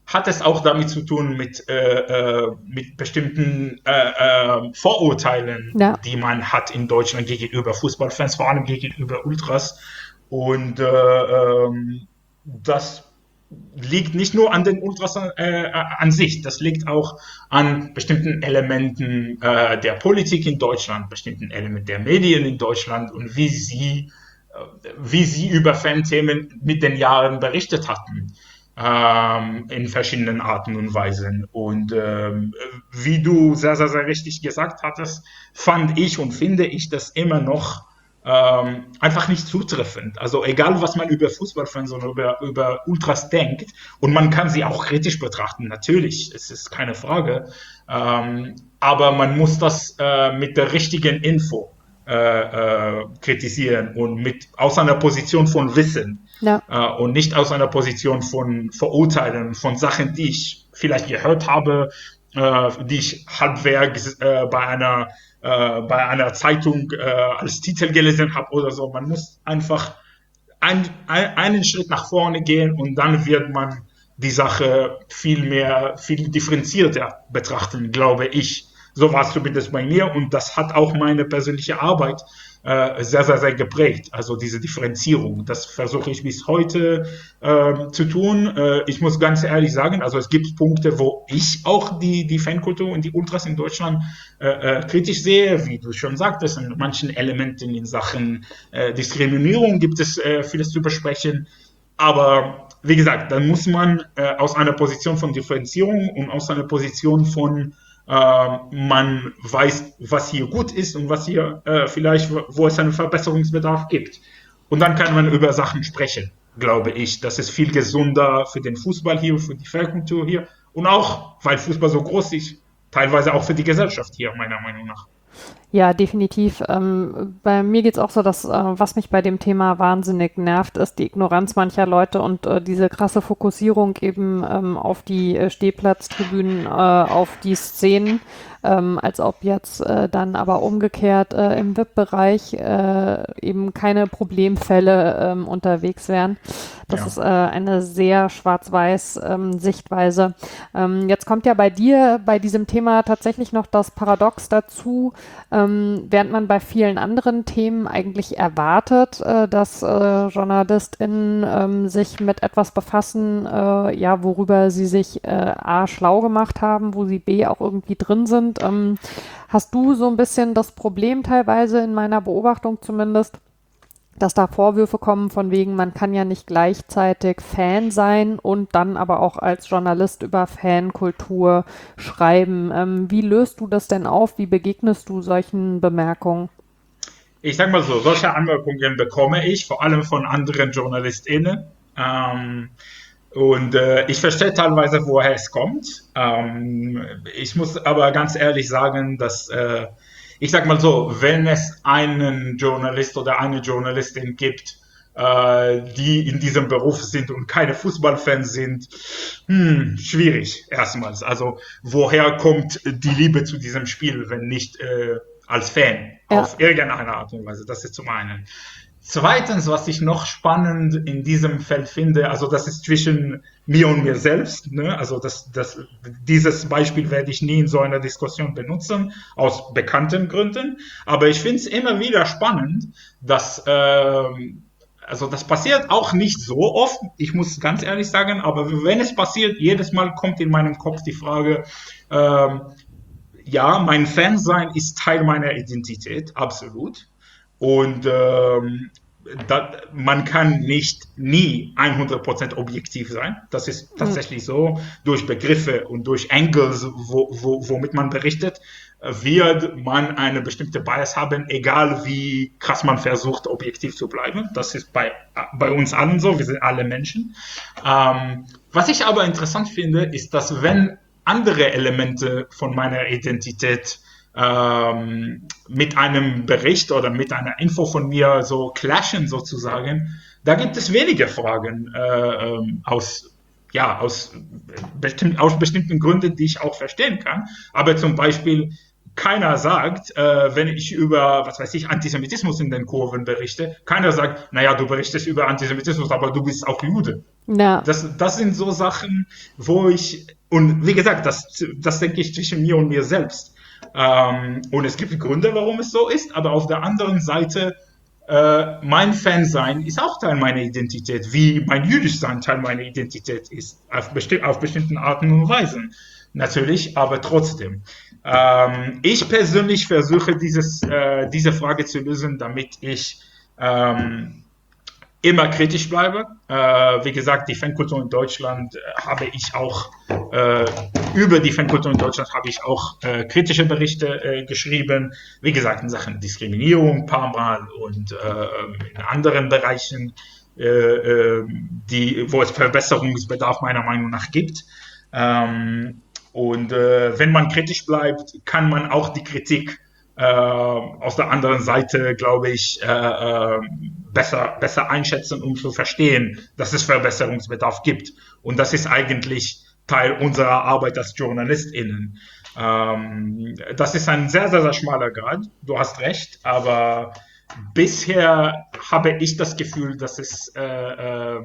hat es auch damit zu tun mit, äh, äh, mit bestimmten äh, äh, Vorurteilen, Ja. die man hat in Deutschland gegenüber Fußballfans, vor allem gegenüber Ultras. Und äh, ähm, das liegt nicht nur an den Ultras äh, an sich, das liegt auch an bestimmten Elementen äh, der Politik in Deutschland, bestimmten Elementen der Medien in Deutschland und wie sie, äh, wie sie über Fanthemen mit den Jahren berichtet hatten. Ähm, in verschiedenen Arten und Weisen. Und ähm, wie du sehr, sehr, sehr richtig gesagt hattest, fand ich und finde ich das immer noch ähm, einfach nicht zutreffend. Also egal, was man über Fußballfans oder über, über Ultras denkt, und man kann sie auch kritisch betrachten, natürlich, es ist keine Frage, ähm, aber man muss das äh, mit der richtigen Info äh, äh, kritisieren und mit, aus einer Position von Wissen. Ja. Uh, und nicht aus einer Position von Verurteilen, von Sachen, die ich vielleicht gehört habe, uh, die ich halbwegs uh, bei einer uh, bei einer Zeitung uh, als Titel gelesen habe oder so. Man muss einfach ein, ein, einen Schritt nach vorne gehen und dann wird man die Sache viel mehr, viel differenzierter betrachten, glaube ich. So war es zumindest bei mir und das hat auch meine persönliche Arbeit äh, sehr, sehr, sehr geprägt. Also diese Differenzierung, das versuche ich bis heute äh, zu tun. Äh, ich muss ganz ehrlich sagen, also es gibt Punkte, wo ich auch die, die Fankultur und die Ultras in Deutschland äh, äh, kritisch sehe, wie du schon sagtest, in manchen Elementen in Sachen äh, Diskriminierung gibt es äh, vieles zu besprechen. Aber wie gesagt, dann muss man äh, aus einer Position von Differenzierung und aus einer Position von Uh, man weiß, was hier gut ist und was hier uh, vielleicht, wo es einen Verbesserungsbedarf gibt. Und dann kann man über Sachen sprechen, glaube ich. Das ist viel gesunder für den Fußball hier, für die Fankultur hier und auch, weil Fußball so groß ist, teilweise auch für die Gesellschaft hier, meiner Meinung nach. Ja, definitiv. Ähm, bei mir geht's auch so, dass äh, was mich bei dem Thema wahnsinnig nervt, ist die Ignoranz mancher Leute und äh, diese krasse Fokussierung eben ähm, auf die äh, Stehplatztribünen, äh, auf die Szenen, ähm, als ob jetzt äh, dann aber umgekehrt äh, im V I P-Bereich äh, eben keine Problemfälle ähm, unterwegs wären. Das Ja. ist äh, eine sehr schwarz-weiß ähm, Sichtweise. Ähm, jetzt kommt ja bei dir bei diesem Thema tatsächlich noch das Paradox dazu, ähm, während man bei vielen anderen Themen eigentlich erwartet, äh, dass äh, JournalistInnen ähm, sich mit etwas befassen, äh, ja, worüber sie sich äh, A, schlau gemacht haben, wo sie B, auch irgendwie drin sind. Ähm, hast du so ein bisschen das Problem teilweise in meiner Beobachtung zumindest, dass da Vorwürfe kommen von wegen, man kann ja nicht gleichzeitig Fan sein und dann aber auch als Journalist über Fankultur schreiben. Ähm, wie löst du das denn auf? Wie begegnest du solchen Bemerkungen? Ich sag mal so, solche Anmerkungen bekomme ich, vor allem von anderen JournalistInnen. Ähm, und äh, ich verstehe teilweise, woher es kommt. Ähm, ich muss aber ganz ehrlich sagen, dass äh, ich sag mal so, wenn es einen Journalist oder eine Journalistin gibt, äh, die in diesem Beruf sind und keine Fußballfans sind, hm, schwierig erstmals. Also woher kommt die Liebe zu diesem Spiel, wenn nicht äh, als Fan Ja. auf irgendeine Art und Weise? Das ist zum einen. Zweitens, was ich noch spannend in diesem Feld finde, also das ist zwischen mir und mir selbst, ne? Also das, das, dieses Beispiel werde ich nie in so einer Diskussion benutzen, aus bekannten Gründen, aber ich finde es immer wieder spannend, dass, ähm, also das passiert auch nicht so oft, ich muss ganz ehrlich sagen, aber wenn es passiert, jedes Mal kommt in meinem Kopf die Frage, ähm, ja, mein Fansein ist Teil meiner Identität, absolut. Und ähm, da, man kann nicht nie hundert Prozent objektiv sein. Das ist tatsächlich so. Durch Begriffe und durch Angles, wo, wo, womit man berichtet, wird man eine bestimmte Bias haben, egal wie krass man versucht, objektiv zu bleiben. Das ist bei, bei uns allen so. Wir sind alle Menschen. Ähm, was ich aber interessant finde, ist, dass wenn andere Elemente von meiner Identität ähm, mit einem Bericht oder mit einer Info von mir so clashen sozusagen, da gibt es wenige Fragen äh, aus, ja, aus, bestimm- aus bestimmten Gründen, die ich auch verstehen kann. Aber zum Beispiel keiner sagt, äh, wenn ich über, was weiß ich, Antisemitismus in den Kurven berichte, keiner sagt, naja, du berichtest über Antisemitismus, aber du bist auch Jude. Ja. Das, das sind so Sachen, wo ich, und wie gesagt, das, das denke ich zwischen mir und mir selbst. Ähm, und es gibt Gründe, warum es so ist, aber auf der anderen Seite, äh, mein Fansein ist auch Teil meiner Identität, wie mein Jüdischsein Teil meiner Identität ist, auf, besti- auf bestimmten Arten und Weisen. Natürlich, aber trotzdem. Ähm, ich persönlich versuche dieses, äh, diese Frage zu lösen, damit ich ähm, immer kritisch bleibe. Äh, wie gesagt, die Fankultur in Deutschland äh, habe ich auch, äh, über die Fankultur in Deutschland habe ich auch äh, kritische Berichte äh, geschrieben. Wie gesagt, in Sachen Diskriminierung ein paar Mal und äh, in anderen Bereichen, äh, äh, die, wo es Verbesserungsbedarf meiner Meinung nach gibt. Ähm, und äh, wenn man kritisch bleibt, kann man auch die Kritik äh, aus der anderen Seite, glaube ich, äh, äh, besser, besser einschätzen, um zu verstehen, dass es Verbesserungsbedarf gibt. Und das ist eigentlich Teil unserer Arbeit als JournalistInnen. Ähm, das ist ein sehr, sehr, sehr schmaler Grad. Du hast recht, aber bisher habe ich das Gefühl, dass es äh, äh,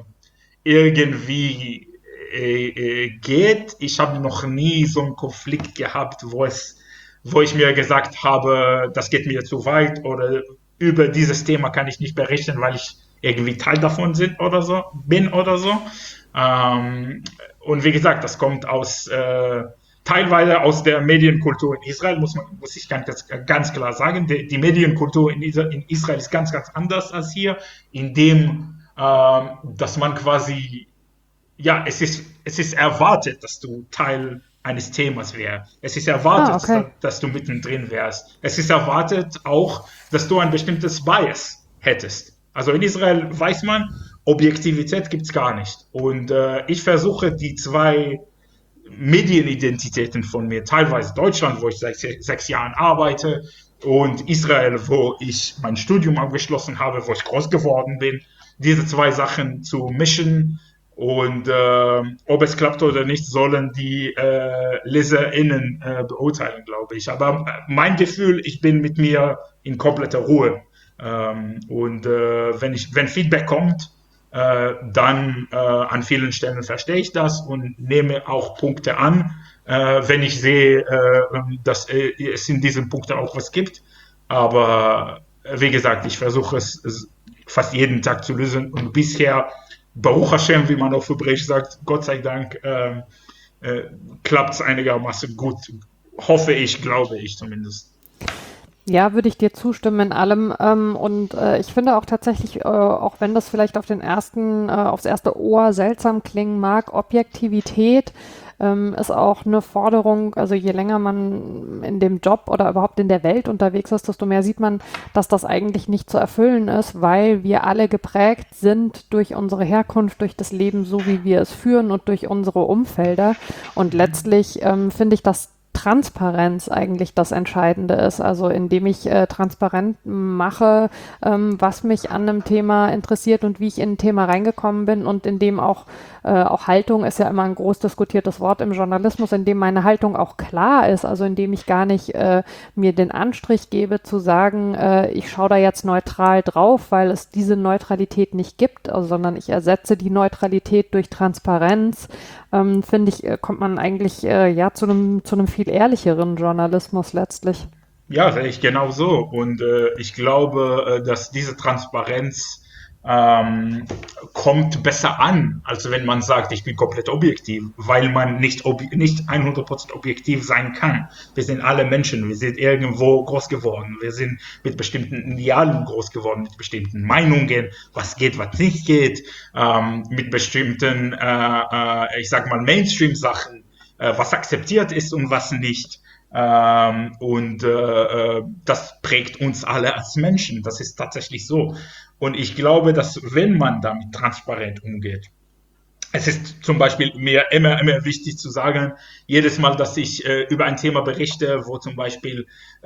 irgendwie äh, äh, geht. Ich habe noch nie so einen Konflikt gehabt, wo es wo ich mir gesagt habe, das geht mir zu weit oder über dieses Thema kann ich nicht berichten, weil ich irgendwie Teil davon sind oder so, bin oder so. Ähm, und wie gesagt, das kommt aus äh, teilweise aus der Medienkultur in Israel, muss man muss ich ganz, ganz klar sagen. Die, die Medienkultur in, in Israel ist ganz, ganz anders als hier, indem ähm, dass man quasi, ja, es ist, es ist erwartet, dass du Teil eines Themas wärst. Es ist erwartet, Ah, okay. dass, dass du mittendrin wärst. Es ist erwartet auch, dass du ein bestimmtes Bias hättest. Also in Israel weiß man, Objektivität gibt es gar nicht. Und äh, ich versuche die zwei Medienidentitäten von mir, teilweise Deutschland, wo ich seit sechs Jahren arbeite, und Israel, wo ich mein Studium abgeschlossen habe, wo ich groß geworden bin, diese zwei Sachen zu mischen. Und äh, ob es klappt oder nicht, sollen die äh, LeserInnen äh, beurteilen, glaube ich. Aber mein Gefühl, ich bin mit mir in kompletter Ruhe. Ähm, und äh, wenn, ich, wenn Feedback kommt, äh, dann äh, an vielen Stellen verstehe ich das und nehme auch Punkte an, äh, wenn ich sehe, äh, dass äh, es in diesen Punkten auch was gibt. Aber äh, wie gesagt, ich versuche es, es fast jeden Tag zu lösen und bisher Baruch Hashem, wie man auf Hebräisch sagt, Gott sei Dank, äh, äh, klappt es einigermaßen gut. Hoffe ich, glaube ich zumindest. Ja, würde ich dir zustimmen in allem. Ähm, und äh, ich finde auch tatsächlich, äh, auch wenn das vielleicht auf den ersten, äh, aufs erste Ohr seltsam klingen mag, Objektivität ähm, ist auch eine Forderung. Also je länger man in dem Job oder überhaupt in der Welt unterwegs ist, desto mehr sieht man, dass das eigentlich nicht zu erfüllen ist, weil wir alle geprägt sind durch unsere Herkunft, durch das Leben, so wie wir es führen und durch unsere Umfelder. Und letztlich ähm, finde ich das Transparenz eigentlich das Entscheidende ist, also indem ich äh, transparent mache, ähm, was mich an einem Thema interessiert und wie ich in ein Thema reingekommen bin und indem auch, äh, auch Haltung ist ja immer ein groß diskutiertes Wort im Journalismus, indem meine Haltung auch klar ist, also indem ich gar nicht äh, mir den Anstrich gebe zu sagen, äh, ich schaue da jetzt neutral drauf, weil es diese Neutralität nicht gibt, also, sondern ich ersetze die Neutralität durch Transparenz, ähm, finde ich, äh, kommt man eigentlich äh, ja zu einem zu einem viel ehrlicheren Journalismus letztlich. Ja, sehe ich genau so. Und äh, ich glaube, äh, dass diese Transparenz ähm, kommt besser an, als wenn man sagt, ich bin komplett objektiv, weil man nicht, ob, nicht hundert Prozent objektiv sein kann. Wir sind alle Menschen, wir sind irgendwo groß geworden, wir sind mit bestimmten Idealen groß geworden, mit bestimmten Meinungen, was geht, was nicht geht, ähm, mit bestimmten, äh, äh, ich sag mal, Mainstream-Sachen, äh, was akzeptiert ist und was nicht. Ähm, und äh, das prägt uns alle als Menschen. Das ist tatsächlich so. Und ich glaube, dass wenn man damit transparent umgeht, es ist zum Beispiel mir immer, immer wichtig zu sagen, jedes Mal, dass ich äh, über ein Thema berichte, wo zum Beispiel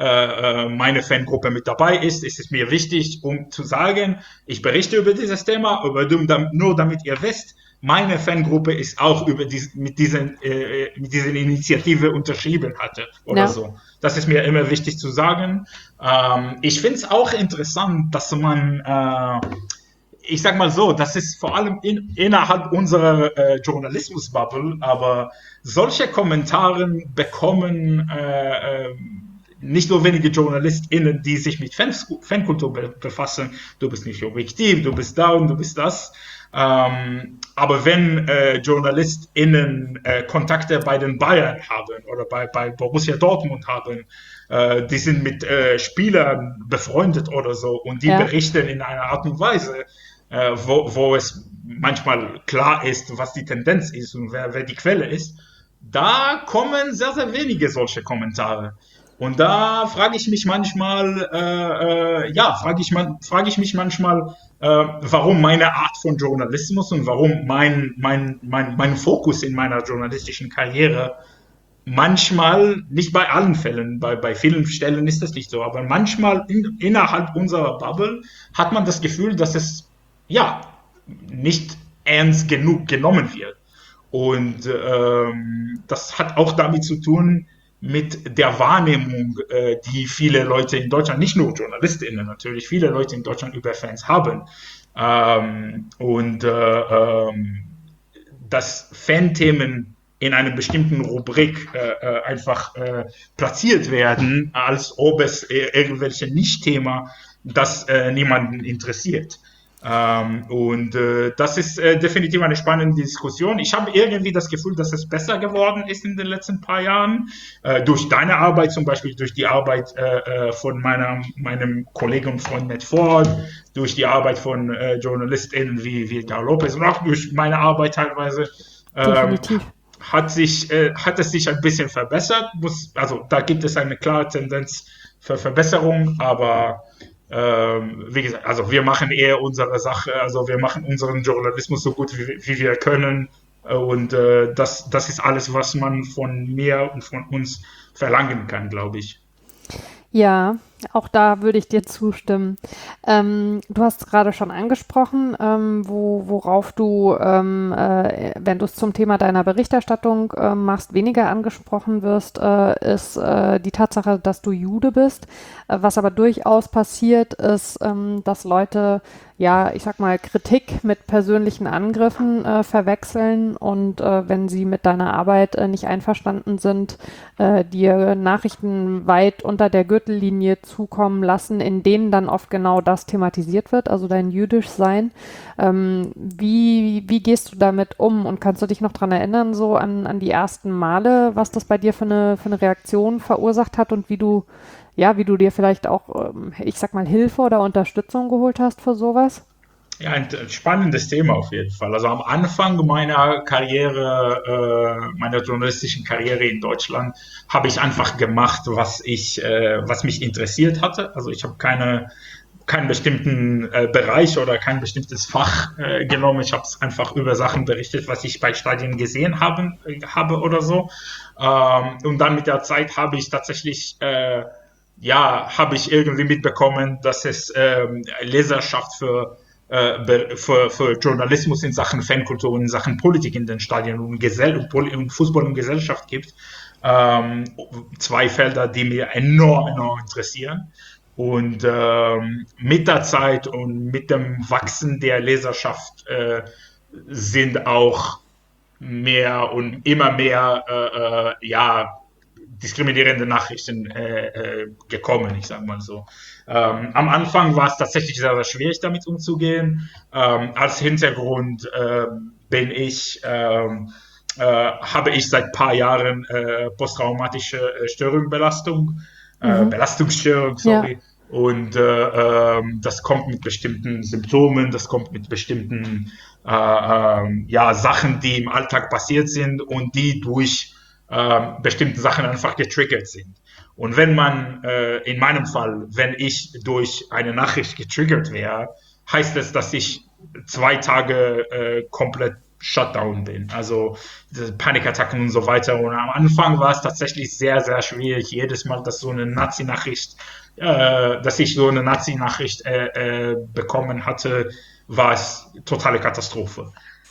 äh, meine Fangruppe mit dabei ist, ist es mir wichtig, um zu sagen, ich berichte über dieses Thema, aber nur damit ihr wisst, meine Fangruppe ist auch über dies, mit, diesen, äh, mit dieser Initiative unterschrieben hatte oder Ja. so. Das ist mir immer wichtig zu sagen. Ähm, ich finde es auch interessant, dass man, äh, ich sag mal so, das ist vor allem in, innerhalb unserer äh, Journalismus-Bubble, aber solche Kommentare bekommen äh, äh, nicht nur wenige JournalistInnen, die sich mit Fans, Fankultur be befassen. Du bist nicht objektiv, du bist da und du bist das. Ähm, aber wenn äh, JournalistInnen äh, Kontakte bei den Bayern haben oder bei, bei Borussia Dortmund haben, äh, die sind mit äh, Spielern befreundet oder so und die Ja. berichten in einer Art und Weise, äh, wo, wo es manchmal klar ist, was die Tendenz ist und wer, wer die Quelle ist, da kommen sehr, sehr wenige solche Kommentare. Und da frage ich mich manchmal, äh, äh, ja, frage ich, man, frage ich mich manchmal, äh, warum meine Art von Journalismus und warum mein, mein, mein, mein Fokus in meiner journalistischen Karriere manchmal, nicht bei allen Fällen, bei, bei vielen Stellen ist das nicht so, aber manchmal in, innerhalb unserer Bubble hat man das Gefühl, dass es, ja, nicht ernst genug genommen wird. Und ähm, das hat auch damit zu tun, mit der Wahrnehmung, äh, die viele Leute in Deutschland, nicht nur JournalistInnen natürlich, viele Leute in Deutschland über Fans haben. Ähm, und äh, ähm, dass Fanthemen in einer bestimmten Rubrik äh, einfach äh, platziert werden, als ob es irgendwelche Nicht-Thema, das äh, niemanden interessiert. Ähm, und äh, das ist äh, definitiv eine spannende Diskussion. Ich habe irgendwie das Gefühl, dass es besser geworden ist in den letzten paar Jahren. Äh, durch deine Arbeit zum Beispiel, durch die Arbeit äh, von meiner, meinem Kollegen und Freund Matt Ford, durch die Arbeit von äh, JournalistInnen wie, wie Gar Lopez und auch durch meine Arbeit teilweise. Ähm, hat, sich, äh, hat es sich ein bisschen verbessert. Muss, also da gibt es eine klare Tendenz für Verbesserung, aber Ähm, wie gesagt, also wir machen eher unsere Sache, also wir machen unseren Journalismus so gut wie, wie wir können und äh, das, das ist alles, was man von mir und von uns verlangen kann, glaube ich. Ja, auch da würde ich dir zustimmen. Ähm, du hast es gerade schon angesprochen, ähm, wo, worauf du, ähm, äh, wenn du es zum Thema deiner Berichterstattung äh, machst, weniger angesprochen wirst, äh, ist äh, die Tatsache, dass du Jude bist. Äh, was aber durchaus passiert, ist, ähm, dass Leute, ja, ich sag mal, Kritik mit persönlichen Angriffen äh, verwechseln und äh, wenn sie mit deiner Arbeit äh, nicht einverstanden sind, äh, dir Nachrichten weit unter der Gürtellinie zukommen lassen, in denen dann oft genau das thematisiert wird, also dein Jüdischsein. Ähm, wie, wie gehst du damit um und kannst du dich noch daran erinnern, so an, an die ersten Male, was das bei dir für eine, für eine Reaktion verursacht hat und wie du, ja, wie du dir vielleicht auch, ich sag mal, Hilfe oder Unterstützung geholt hast für sowas? Ja, ein spannendes Thema auf jeden Fall. Also am Anfang meiner Karriere, äh, meiner journalistischen Karriere in Deutschland, habe ich einfach gemacht, was ich, äh, was mich interessiert hatte. Also ich habe keine, keinen bestimmten äh, Bereich oder kein bestimmtes Fach äh, genommen. Ich habe einfach über Sachen berichtet, was ich bei Stadien gesehen haben, äh, habe oder so. Ähm, und dann mit der Zeit habe ich tatsächlich äh, ja, habe ich irgendwie mitbekommen, dass es ähm, Leserschaft für Für, für Journalismus in Sachen Fankultur und in Sachen Politik in den Stadien und, Gesell und, und Fußball und Gesellschaft gibt. Ähm, zwei Felder, die mir enorm, enorm interessieren. Und ähm, mit der Zeit und mit dem Wachsen der Leserschaft äh, sind auch mehr und immer mehr äh, äh, ja, diskriminierende Nachrichten äh, äh, gekommen, ich sage mal so. Ähm, am Anfang war es tatsächlich sehr, sehr schwierig, damit umzugehen. Ähm, als Hintergrund äh, bin ich, ähm, äh, habe ich seit ein paar Jahren äh, posttraumatische äh, Störungsbelastung, äh, Mhm. Belastungsstörung, sorry. Ja. Und äh, äh, das kommt mit bestimmten Symptomen, das kommt mit bestimmten äh, äh, ja, Sachen, die im Alltag passiert sind und die durch äh, bestimmte Sachen einfach getriggert sind. Und wenn man, äh, in meinem Fall, wenn ich durch eine Nachricht getriggert wäre, heißt es, dass ich zwei Tage äh, komplett Shutdown bin. Also Panikattacken und so weiter. Und am Anfang war es tatsächlich sehr, sehr schwierig. Jedes Mal, dass so eine Nazi-Nachricht, äh, dass ich so eine Nazi-Nachricht äh, äh, bekommen hatte, war es totale Katastrophe.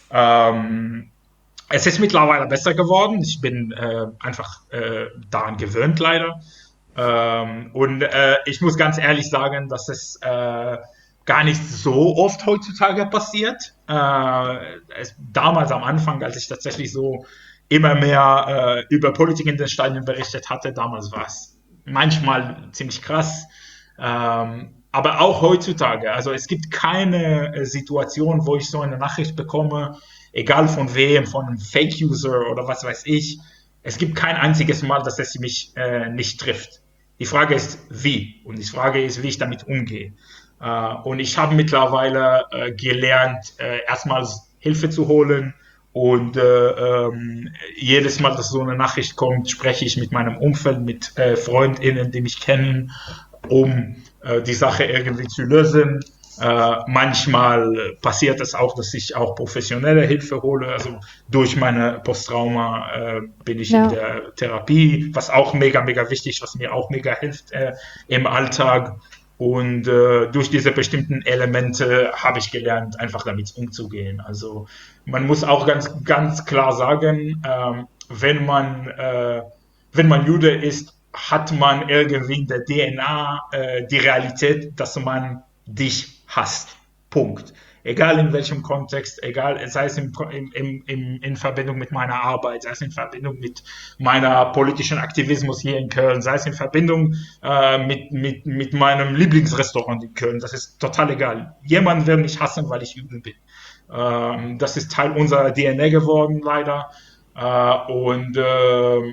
Ähm, Es ist mittlerweile besser geworden. Ich bin äh, einfach äh, daran gewöhnt, leider. Ähm, und äh, ich muss ganz ehrlich sagen, dass es äh, gar nicht so oft heutzutage passiert. Äh, es, damals am Anfang, als ich tatsächlich so immer mehr äh, über Politik in den Stadien berichtet hatte, damals war es manchmal ziemlich krass. Ähm, aber auch heutzutage, also es gibt keine äh, Situation, wo ich so eine Nachricht bekomme, egal von wem, von einem Fake-User oder was weiß ich. Es gibt kein einziges Mal, dass es mich äh, nicht trifft. Die Frage ist, wie. Und die Frage ist, wie ich damit umgehe. Äh, und ich habe mittlerweile äh, gelernt, äh, erstmals Hilfe zu holen. Und äh, ähm, jedes Mal, dass so eine Nachricht kommt, spreche ich mit meinem Umfeld, mit äh, FreundInnen, die mich kennen, um äh, die Sache irgendwie zu lösen. Äh, manchmal passiert es auch, dass ich auch professionelle Hilfe hole. Also durch meine Posttrauma äh, bin ich in Ja. der Therapie, was auch mega, mega wichtig, was mir auch mega hilft äh, im Alltag. Und äh, durch diese bestimmten Elemente habe ich gelernt, einfach damit umzugehen. Also man muss auch ganz, ganz klar sagen, ähm, wenn man, äh, wenn man Jude ist, hat man irgendwie in der D N A äh, die Realität, dass man dich hasst. Punkt. Egal in welchem Kontext, egal, sei es im, im, im, in Verbindung mit meiner Arbeit, sei es in Verbindung mit meiner politischen Aktivismus hier in Köln, sei es in Verbindung äh, mit, mit, mit meinem Lieblingsrestaurant in Köln, das ist total egal. Jemand wird mich hassen, weil ich Jude bin. Ähm, das ist Teil unserer D N A geworden, leider. Äh, und äh,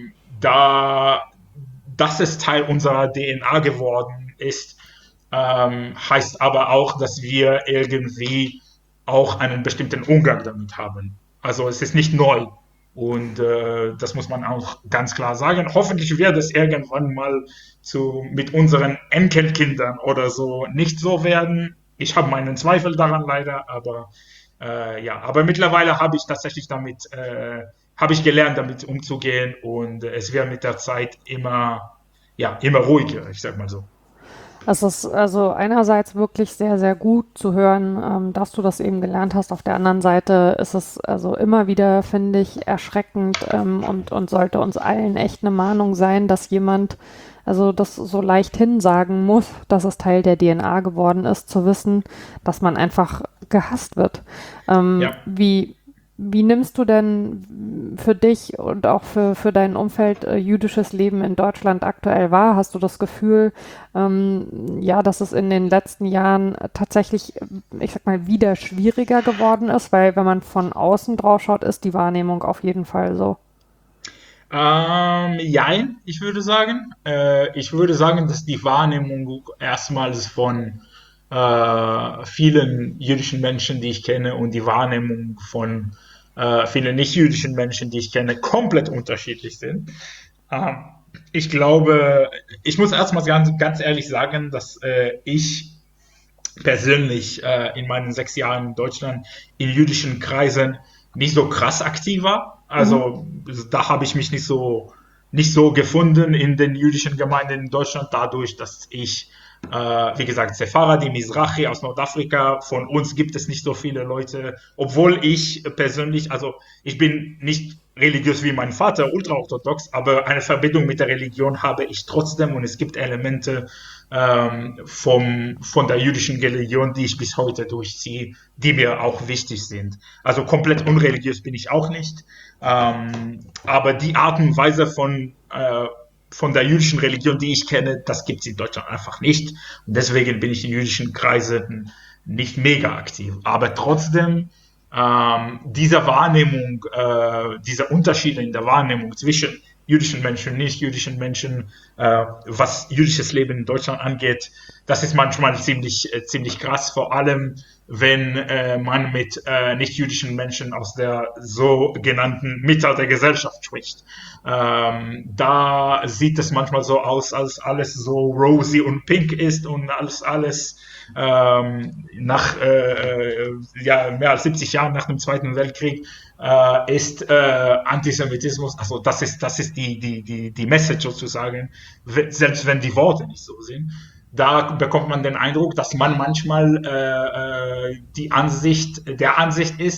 da dass es Teil unserer D N A geworden ist, ähm, heißt aber auch, dass wir irgendwie auch einen bestimmten Umgang damit haben. Also es ist nicht neu. Und äh, das muss man auch ganz klar sagen. Hoffentlich wird es irgendwann mal zu, mit unseren Enkelkindern oder so nicht so werden. Ich habe meinen Zweifel daran leider, aber äh, ja, aber mittlerweile habe ich tatsächlich damit, äh, habe ich gelernt, damit umzugehen und äh, es wird mit der Zeit immer, ja, immer ruhiger, ich sag mal so. Es ist also einerseits wirklich sehr, sehr gut zu hören, ähm, dass du das eben gelernt hast. Auf der anderen Seite ist es also immer wieder, finde ich, erschreckend ähm, und, und sollte uns allen echt eine Mahnung sein, dass jemand also das so leichthin sagen muss, dass es Teil der D N A geworden ist, zu wissen, dass man einfach gehasst wird. Ähm, Ja. wie Wie nimmst du denn für dich und auch für, für dein Umfeld äh, jüdisches Leben in Deutschland aktuell wahr? Hast du das Gefühl, ähm, ja, dass es in den letzten Jahren tatsächlich, ich sag mal, wieder schwieriger geworden ist? Weil wenn man von außen drauf schaut, ist die Wahrnehmung auf jeden Fall so. Ähm, jein, ich würde sagen. Äh, ich würde sagen, dass die Wahrnehmung erstmals von äh, vielen jüdischen Menschen, die ich kenne, und die Wahrnehmung von äh, vielen nicht-jüdischen Menschen, die ich kenne, komplett unterschiedlich sind. Ähm, ich glaube, ich muss erstmal ganz, ganz ehrlich sagen, dass äh, ich persönlich äh, in meinen sechs Jahren in Deutschland in jüdischen Kreisen nicht so krass aktiv war. Mhm. Also da habe ich mich nicht so nicht so gefunden in den jüdischen Gemeinden in Deutschland, dadurch, dass ich, äh, wie gesagt, Sephardi, Mizrachi aus Nordafrika, von uns gibt es nicht so viele Leute, obwohl ich persönlich, also ich bin nicht religiös wie mein Vater, ultraorthodox, aber eine Verbindung mit der Religion habe ich trotzdem und es gibt Elemente ähm, vom, von der jüdischen Religion, die ich bis heute durchziehe, die mir auch wichtig sind. Also komplett unreligiös bin ich auch nicht, ähm, aber die Art und Weise von, äh, von der jüdischen Religion, die ich kenne, das gibt es in Deutschland einfach nicht. Und deswegen bin ich in jüdischen Kreisen nicht mega aktiv. Aber trotzdem, ähm, diese Wahrnehmung, äh, diese Unterschiede in der Wahrnehmung zwischen jüdischen Menschen, nicht-jüdischen Menschen, äh, was jüdisches Leben in Deutschland angeht, das ist manchmal ziemlich, äh, ziemlich krass, vor allem wenn äh, man mit äh, nicht-jüdischen Menschen aus der sogenannten Mitte der Gesellschaft spricht. Ähm, da sieht es manchmal so aus, als alles so rosy und pink ist und als alles ähm, nach äh, ja, mehr als siebzig Jahren nach dem Zweiten Weltkrieg äh, ist äh, Antisemitismus, also das ist, das ist die, die, die, die Message sozusagen, selbst wenn die Worte nicht so sind. Da bekommt man den Eindruck, dass man manchmal äh, äh, die Ansicht, der Ansicht ist,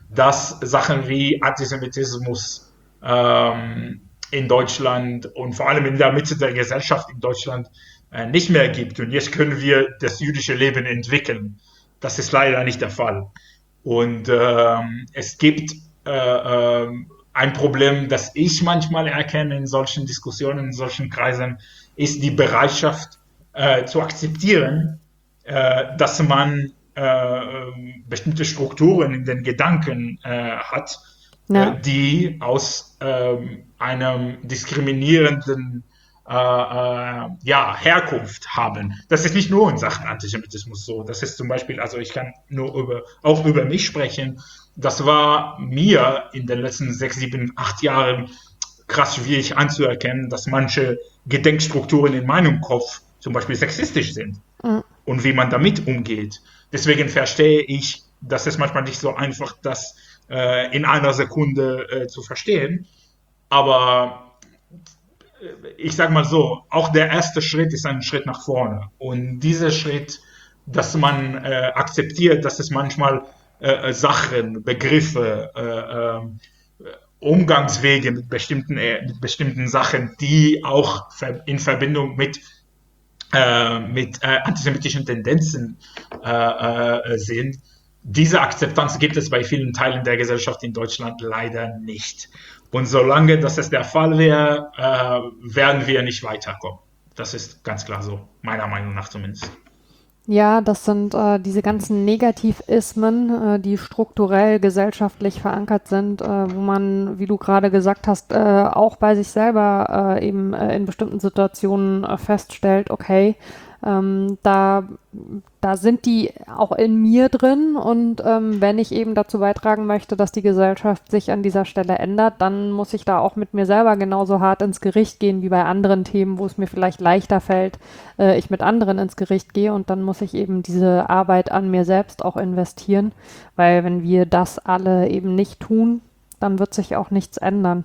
dass Sachen wie Antisemitismus ähm, in Deutschland und vor allem in der Mitte der Gesellschaft in Deutschland äh, nicht mehr gibt. Und jetzt können wir das jüdische Leben entwickeln. Das ist leider nicht der Fall. Und ähm, es gibt äh, äh, ein Problem, das ich manchmal erkenne in solchen Diskussionen, in solchen Kreisen, ist die Bereitschaft äh, zu akzeptieren, äh, dass man äh, bestimmte Strukturen in den Gedanken äh, hat, Ja. äh, die aus äh, einem diskriminierenden äh, äh, ja, Herkunft haben. Das ist nicht nur in Sachen Antisemitismus so. Das ist zum Beispiel, also ich kann nur über, auch über mich sprechen. Das war mir in den letzten sechs, sieben, acht Jahren krass schwierig anzuerkennen, dass manche Gedenkstrukturen in meinem Kopf zum Beispiel sexistisch sind Mhm. und wie man damit umgeht. Deswegen verstehe ich, dass es manchmal nicht so einfach, das äh, in einer Sekunde äh, zu verstehen. Aber ich sage mal so, auch der erste Schritt ist ein Schritt nach vorne. Und dieser Schritt, dass man äh, akzeptiert, dass es manchmal äh, Sachen, Begriffe, äh, äh, Umgangswege mit bestimmten, äh, mit bestimmten Sachen, die auch in Verbindung mit, äh, mit äh, antisemitischen Tendenzen äh, äh, sind. Diese Akzeptanz gibt es bei vielen Teilen der Gesellschaft in Deutschland leider nicht. Und solange das es der Fall wäre, äh, werden wir nicht weiterkommen. Das ist ganz klar so, meiner Meinung nach zumindest. Ja, das sind äh, diese ganzen Negativismen, äh, die strukturell gesellschaftlich verankert sind, äh, wo man, wie du gerade gesagt hast, äh, auch bei sich selber äh, eben äh, in bestimmten Situationen äh, feststellt, okay, ähm, da, da sind die auch in mir drin und ähm, wenn ich eben dazu beitragen möchte, dass die Gesellschaft sich an dieser Stelle ändert, dann muss ich da auch mit mir selber genauso hart ins Gericht gehen wie bei anderen Themen, wo es mir vielleicht leichter fällt, äh, ich mit anderen ins Gericht gehe und dann muss ich eben diese Arbeit an mir selbst auch investieren, weil wenn wir das alle eben nicht tun, dann wird sich auch nichts ändern.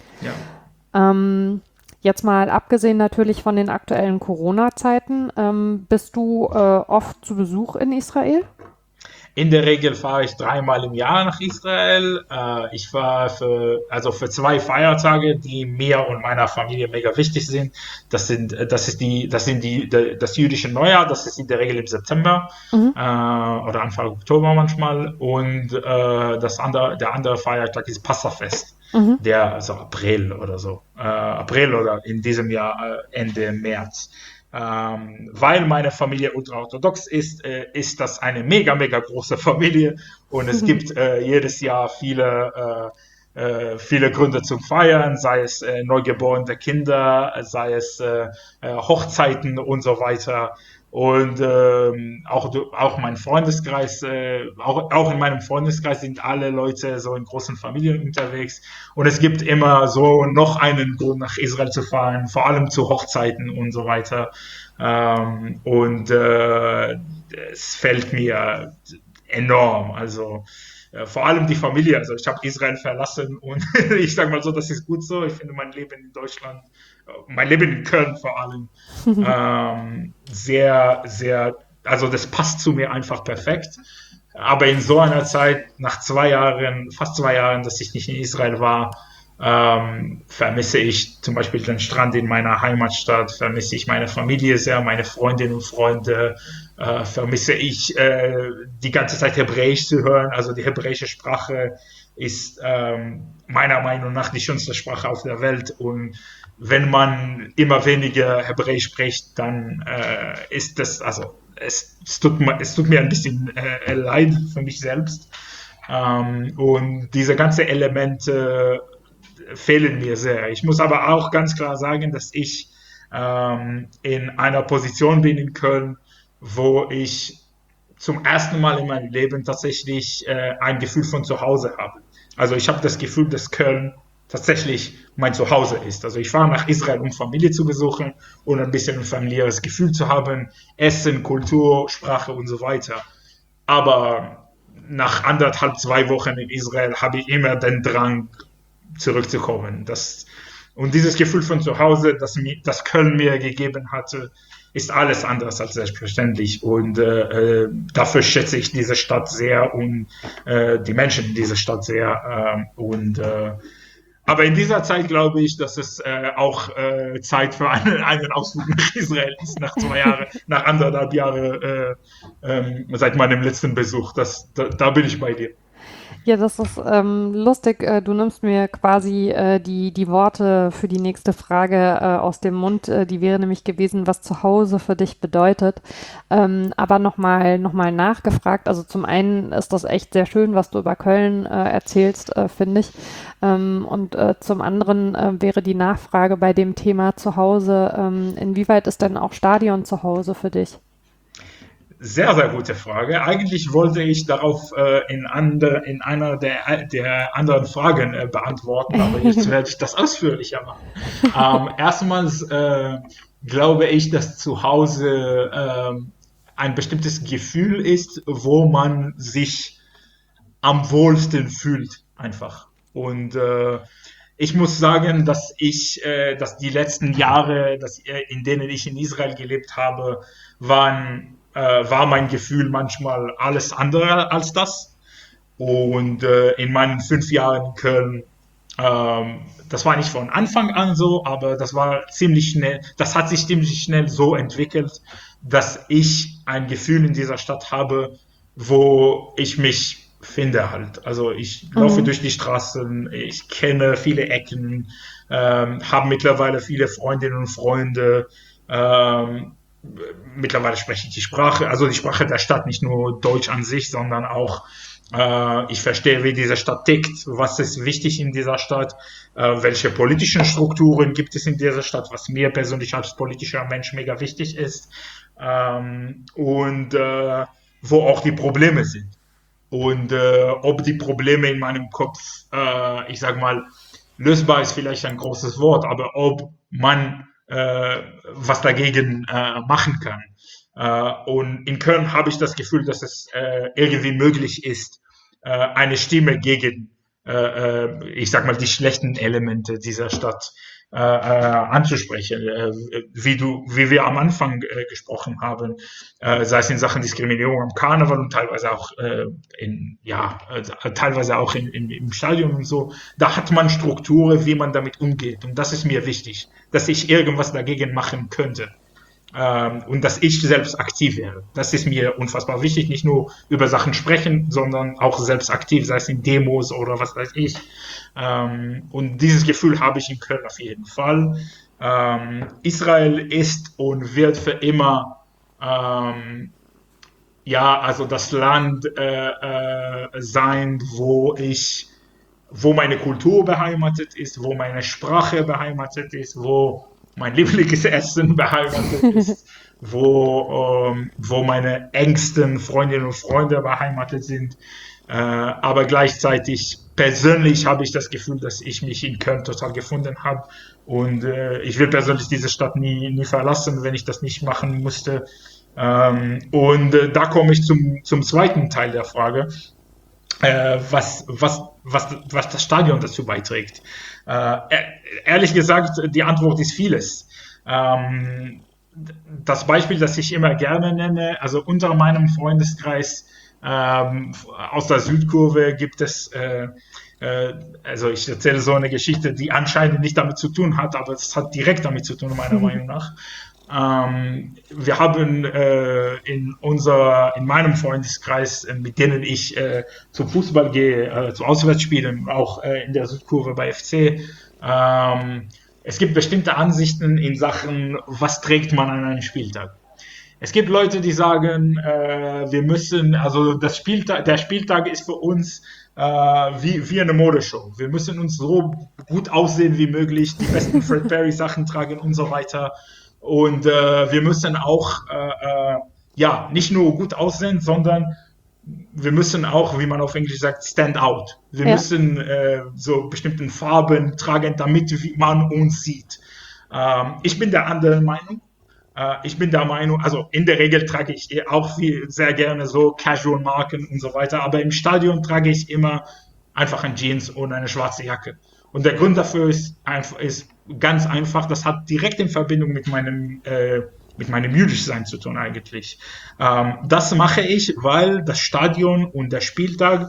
Ja. Ähm, Jetzt mal abgesehen natürlich von den aktuellen Corona-Zeiten, ähm, bist du äh, oft zu Besuch in Israel? In der Regel fahre ich dreimal im Jahr nach Israel. Äh, ich fahre für, also für zwei Feiertage, die mir und meiner Familie mega wichtig sind. Das sind, das ist die, das sind die, das jüdische Neujahr, das ist in der Regel im September Mhm. äh, oder Anfang Oktober manchmal. Und äh, das andere, der andere Feiertag ist Passafest. Mhm. Der, also April oder so, äh, April oder in diesem Jahr äh, Ende März. Ähm, weil meine Familie ultraorthodox ist, äh, ist das eine mega, mega große Familie und es gibt äh, jedes Jahr viele, äh, äh, viele Gründe zum Feiern, sei es äh, neugeborene Kinder, sei es äh, Hochzeiten und so weiter. Und ähm, auch, auch mein Freundeskreis, äh, auch, auch in meinem Freundeskreis sind alle Leute so in großen Familien unterwegs. Und es gibt immer so noch einen Grund, nach Israel zu fahren, vor allem zu Hochzeiten und so weiter. Ähm, und äh, es fällt mir enorm. Also äh, vor allem die Familie. Also ich habe Israel verlassen und ich sage mal so, das ist gut so. Ich finde mein Leben in Deutschland, mein Leben in Köln vor allem, ähm, sehr, sehr, also das passt zu mir einfach perfekt. Aber in so einer Zeit, nach zwei Jahren, fast zwei Jahren, dass ich nicht in Israel war, ähm, vermisse ich zum Beispiel den Strand in meiner Heimatstadt, vermisse ich meine Familie sehr, meine Freundinnen und Freunde, äh, vermisse ich äh, die ganze Zeit Hebräisch zu hören. Also die hebräische Sprache ist ähm, meiner Meinung nach die schönste Sprache auf der Welt und wenn man immer weniger Hebräisch spricht, dann äh, ist das, also es, es, tut, es tut mir ein bisschen äh, leid für mich selbst. Ähm, und diese ganzen Elemente fehlen mir sehr. Ich muss aber auch ganz klar sagen, dass ich ähm, in einer Position bin in Köln, wo ich zum ersten Mal in meinem Leben tatsächlich äh, ein Gefühl von zu Hause habe. Also ich habe das Gefühl, dass Köln tatsächlich mein Zuhause ist. Also ich fahre nach Israel, um Familie zu besuchen und ein bisschen ein familiäres Gefühl zu haben, Essen, Kultur, Sprache und so weiter. Aber nach anderthalb, zwei Wochen in Israel habe ich immer den Drang, zurückzukommen. Das, und dieses Gefühl von zu Hause, das, das Köln mir gegeben hatte, ist alles anderes als selbstverständlich. Und äh, äh, dafür schätze ich diese Stadt sehr und äh, die Menschen in dieser Stadt sehr. Äh, und äh, aber in dieser Zeit glaube ich, dass es äh, auch äh, Zeit für einen, einen Ausflug nach Israel ist, nach zwei Jahren, nach anderthalb Jahren äh, ähm, seit meinem letzten Besuch. Das, da, da bin ich bei dir. Ja, das ist ähm, lustig. Äh, du nimmst mir quasi äh, die, die Worte für die nächste Frage äh, aus dem Mund. Äh, die wäre nämlich gewesen, was zu Hause für dich bedeutet. Ähm, aber nochmal noch mal nachgefragt. Also zum einen ist das echt sehr schön, was du über Köln äh, erzählst, äh, finde ich. Ähm, und äh, zum anderen äh, wäre die Nachfrage bei dem Thema zu Hause. Ähm, inwieweit ist denn auch Stadion zu Hause für dich? Sehr, sehr gute Frage. Eigentlich wollte ich darauf äh, in, andre, in einer der, der anderen Fragen äh, beantworten, aber jetzt werde ich das ausführlicher machen. Ähm, erstmals äh, glaube ich, dass zu Hause ähm, ein bestimmtes Gefühl ist, wo man sich am wohlsten fühlt, einfach. Und äh, ich muss sagen, dass ich, äh, dass die letzten Jahre, dass, äh, in denen ich in Israel gelebt habe, waren, äh, war mein Gefühl manchmal alles andere als das. Und äh, in meinen fünf Jahren in Köln, ähm, das war nicht von Anfang an so, aber das war ziemlich schnell, das hat sich ziemlich schnell so entwickelt, dass ich ein Gefühl in dieser Stadt habe, wo ich mich finde halt. Also ich laufe Mhm. durch die Straßen, ich kenne viele Ecken, ähm, habe mittlerweile viele Freundinnen und Freunde. Ähm, mittlerweile spreche ich die Sprache, also die Sprache der Stadt, nicht nur Deutsch an sich, sondern auch äh, ich verstehe, wie diese Stadt tickt, was ist wichtig in dieser Stadt, äh, welche politischen Strukturen gibt es in dieser Stadt, was mir persönlich als politischer Mensch mega wichtig ist, ähm, und äh, wo auch die Probleme sind. Und äh, ob die Probleme in meinem Kopf, äh, ich sag mal, lösbar ist vielleicht ein großes Wort, aber ob man äh, was dagegen äh, machen kann. Äh, und in Köln habe ich das Gefühl, dass es äh, irgendwie möglich ist, äh, eine Stimme gegen, äh, äh, ich sag mal, die schlechten Elemente dieser Stadt äh, äh, anzusprechen, äh, wie du, wie wir am Anfang äh, gesprochen haben, äh, sei es in Sachen Diskriminierung am Karneval und teilweise auch äh, in, ja, äh, teilweise auch in, in, im Stadion und so. Da hat man Strukturen, wie man damit umgeht. Und das ist mir wichtig, dass ich irgendwas dagegen machen könnte. Ähm, und dass ich selbst aktiv wäre. Das ist mir unfassbar wichtig, nicht nur über Sachen sprechen, sondern auch selbst aktiv, sei es in Demos oder was weiß ich. Ähm, und dieses Gefühl habe ich in Köln auf jeden Fall. Ähm, Israel ist und wird für immer ähm, ja, also das Land äh, äh, sein, wo ich, wo meine Kultur beheimatet ist, wo meine Sprache beheimatet ist, wo mein Lieblingsessen beheimatet ist, wo, ähm, wo meine engsten Freundinnen und Freunde beheimatet sind. Äh, aber gleichzeitig persönlich habe ich das Gefühl, dass ich mich in Köln total gefunden habe. Und äh, ich will persönlich diese Stadt nie, nie verlassen, wenn ich das nicht machen musste. Ähm, und äh, da komme ich zum, zum zweiten Teil der Frage, äh, was, was, was, was das Stadion dazu beiträgt. Äh, ehrlich gesagt, die Antwort ist vieles. Ähm, das Beispiel, das ich immer gerne nenne, also unter meinem Freundeskreis ähm, aus der Südkurve gibt es, äh, äh, also ich erzähle so eine Geschichte, die anscheinend nicht damit zu tun hat, aber es hat direkt damit zu tun, meiner Meinung nach. Ähm, wir haben äh, in unser, in meinem Freundeskreis, äh, mit denen ich äh, zum Fußball gehe, äh, zu Auswärtsspielen, auch äh, in der Südkurve bei F C, ähm, es gibt bestimmte Ansichten in Sachen, was trägt man an einem Spieltag. Es gibt Leute, die sagen, äh, wir müssen, also das Spieltag, der Spieltag ist für uns äh, wie, wie eine Modeshow. Wir müssen uns so gut aussehen wie möglich, die besten Fred Perry Sachen tragen und so weiter. Und äh, wir müssen auch, äh, äh, ja, nicht nur gut aussehen, sondern wir müssen auch, wie man auf Englisch sagt, stand out. Wir Ja. müssen äh, so bestimmten Farben tragen, damit man uns sieht. Ähm, ich bin der anderen Meinung. Äh, ich bin der Meinung, also in der Regel trage ich auch viel, sehr gerne so Casual-Marken und so weiter, aber im Stadion trage ich immer einfach ein Jeans und eine schwarze Jacke. Und der Grund dafür ist, einfach, ist ganz einfach, das hat direkt in Verbindung mit meinem äh, mit meinem Jüdischsein zu tun eigentlich. Ähm, das mache ich, weil das Stadion und der Spieltag,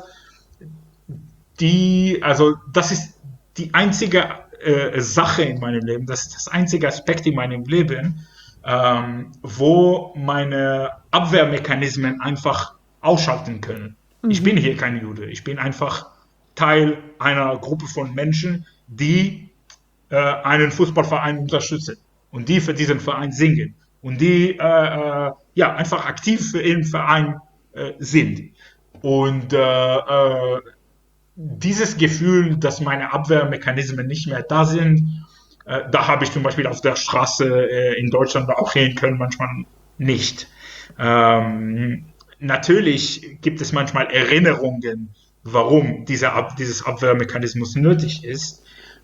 die, also das ist die einzige äh, Sache in meinem Leben, das ist das einzige Aspekt in meinem Leben, ähm, wo meine Abwehrmechanismen einfach ausschalten können. Ich bin Mhm. hier kein Jude, ich bin einfach Teil einer Gruppe von Menschen, die äh, einen Fußballverein unterstützen und die für diesen Verein singen und die äh, äh, ja, einfach aktiv für ihren Verein äh, sind. Und äh, äh, dieses Gefühl, dass meine Abwehrmechanismen nicht mehr da sind, äh, da habe ich zum Beispiel auf der Straße äh, in Deutschland auch hier in Köln manchmal nicht. Ähm, Natürlich gibt es manchmal Erinnerungen, warum dieser Ab dieses Abwehrmechanismus nötig ist.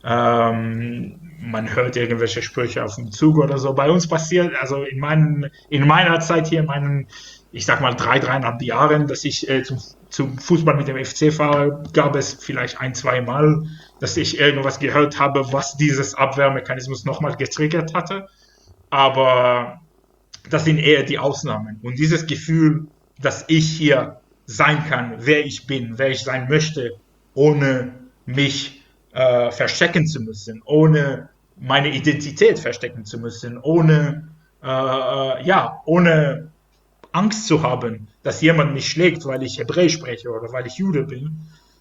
Ähm, man hört irgendwelche Sprüche auf dem Zug oder so. Bei uns passiert, also in, meinen, in meiner Zeit hier, in meinen, ich sag mal, drei, dreieinhalb Jahren, dass ich äh, zum, zum Fußball mit dem F C fahre, gab es vielleicht ein, zwei Mal, dass ich irgendwas gehört habe, was dieses Abwehrmechanismus nochmal getriggert hatte. Aber das sind eher die Ausnahmen. Und dieses Gefühl, dass ich hier sein kann, wer ich bin, wer ich sein möchte, ohne mich äh, verstecken zu müssen, ohne meine Identität verstecken zu müssen, ohne, äh, ja, ohne Angst zu haben, dass jemand mich schlägt, weil ich Hebräisch spreche oder weil ich Jude bin,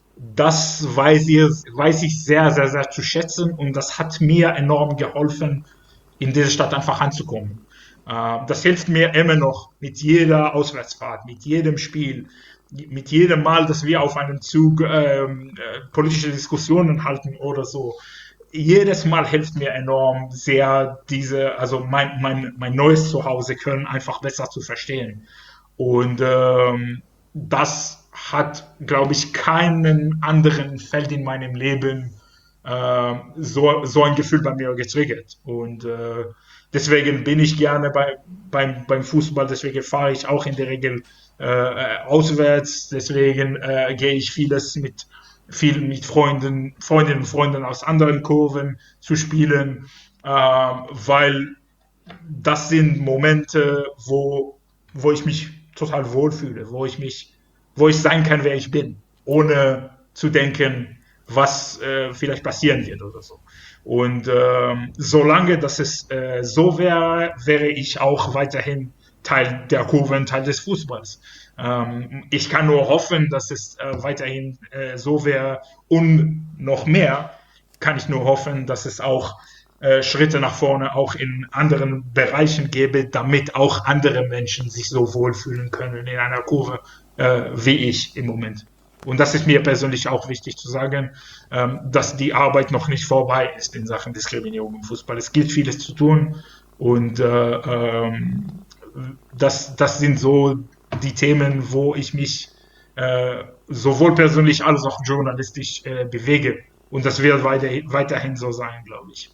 das weiß ich, weiß ich sehr, sehr, sehr zu schätzen und das hat mir enorm geholfen, in diese Stadt einfach anzukommen. Äh, das hilft mir immer noch mit jeder Auswärtsfahrt, mit jedem Spiel, mit jedem Mal, dass wir auf einem Zug ähm, äh, politische Diskussionen halten oder so. Jedes Mal hilft mir enorm sehr, diese, also mein, mein, mein neues Zuhause Köln einfach besser zu verstehen. Und ähm, das hat, glaube ich, keinen anderen Feld in meinem Leben äh, so, so ein Gefühl bei mir getriggert. Und äh, deswegen bin ich gerne bei, beim, beim Fußball, deswegen fahre ich auch in der Regel äh, auswärts, deswegen äh, gehe ich vieles mit viel mit Freunden, Freundinnen und Freunden aus anderen Kurven zu spielen, äh, weil das sind Momente, wo, wo ich mich total wohlfühle, wo ich mich, wo ich sein kann, wer ich bin, ohne zu denken, was äh, vielleicht passieren wird oder so. Und ähm, solange das es äh, so wäre, wäre ich auch weiterhin Teil der Kurve, Teil des Fußballs. Ähm, ich kann nur hoffen, dass es äh, weiterhin äh, so wäre und noch mehr kann ich nur hoffen, dass es auch äh, Schritte nach vorne auch in anderen Bereichen gäbe, damit auch andere Menschen sich so wohlfühlen können in einer Kurve äh, wie ich im Moment. Und das ist mir persönlich auch wichtig zu sagen, ähm, dass die Arbeit noch nicht vorbei ist in Sachen Diskriminierung im Fußball. Es gilt vieles zu tun und äh, ähm, das, das sind so die Themen, wo ich mich äh, sowohl persönlich als auch journalistisch äh, bewege. Und das wird weiter, weiterhin so sein, glaube ich.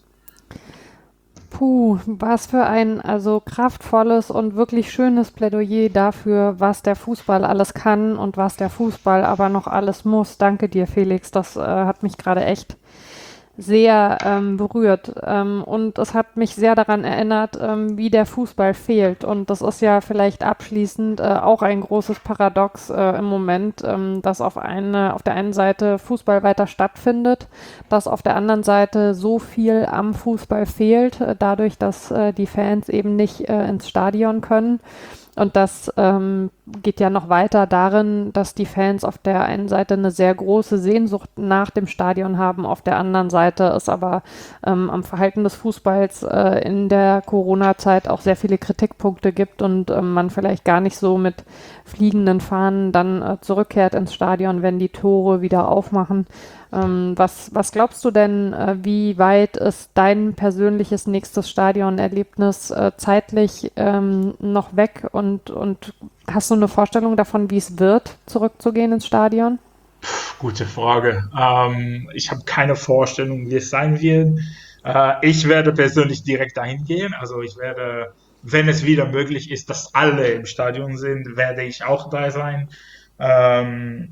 Puh, was für ein also kraftvolles und wirklich schönes Plädoyer dafür, was der Fußball alles kann und was der Fußball aber noch alles muss. Danke dir, Felix. Das äh, hat mich gerade echt sehr ähm, berührt. Ähm, und es hat mich sehr daran erinnert, ähm, wie der Fußball fehlt. Und das ist ja vielleicht abschließend äh, auch ein großes Paradox äh, im Moment, ähm, dass auf, eine, auf der einen Seite Fußball weiter stattfindet, dass auf der anderen Seite so viel am Fußball fehlt, äh, dadurch, dass äh, die Fans eben nicht äh, ins Stadion können. Und das ähm, geht ja noch weiter darin, dass die Fans auf der einen Seite eine sehr große Sehnsucht nach dem Stadion haben, auf der anderen Seite es aber ähm, am Verhalten des Fußballs äh, in der Corona-Zeit auch sehr viele Kritikpunkte gibt und ähm, man vielleicht gar nicht so mit fliegenden Fahnen dann äh, zurückkehrt ins Stadion, wenn die Tore wieder aufmachen. Ähm, was, was glaubst du denn, äh, wie weit ist dein persönliches nächstes Stadionerlebnis äh, zeitlich ähm, noch weg und, und hast du eine Vorstellung davon, wie es wird, zurückzugehen ins Stadion? Gute Frage. Ähm, ich habe keine Vorstellung, wie es sein wird. Äh, ich werde persönlich direkt dahin gehen. Also ich werde, wenn es wieder möglich ist, dass alle im Stadion sind, werde ich auch da sein. Ähm,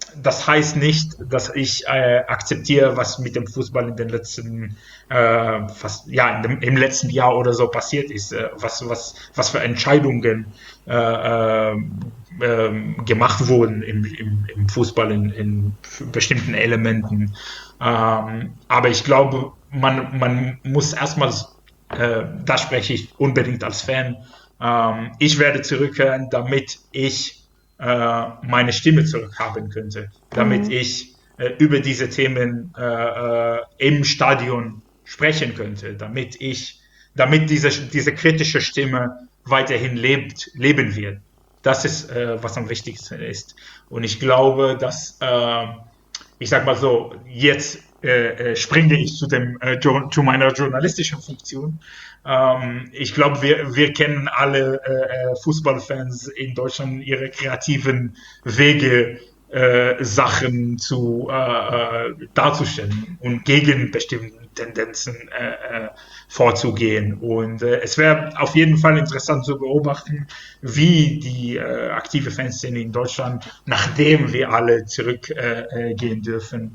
das heißt nicht, dass ich äh, akzeptiere, was mit dem Fußball in den letzten, äh, fast, ja, in dem, im letzten Jahr oder so passiert ist, äh, was, was, was für Entscheidungen äh, äh, äh, gemacht wurden im, im, im Fußball in, in bestimmten Elementen. Ähm, aber ich glaube, man, man muss erstmal, äh, da spreche ich unbedingt als Fan, ähm, ich werde zurückkehren, damit ich äh, meine Stimme zurückhaben könnte, damit mhm. ich äh, über diese Themen äh, äh, im Stadion sprechen könnte, damit ich, damit diese, diese kritische Stimme weiterhin lebt, leben wird. Das ist, äh, was am wichtigsten ist. Und ich glaube, dass, äh, ich sag mal so, jetzt äh, springe ich zu, dem, äh, zu meiner journalistischen Funktion. Ähm, ich glaube, wir, wir kennen alle äh, Fußballfans in Deutschland ihre kreativen Wege, äh, Sachen zu äh, darzustellen und gegen bestimmte Tendenzen äh, vorzugehen. Und äh, es wäre auf jeden Fall interessant zu beobachten, wie die äh, aktive Fanszene in Deutschland, nachdem wir alle zurückgehen äh, dürfen,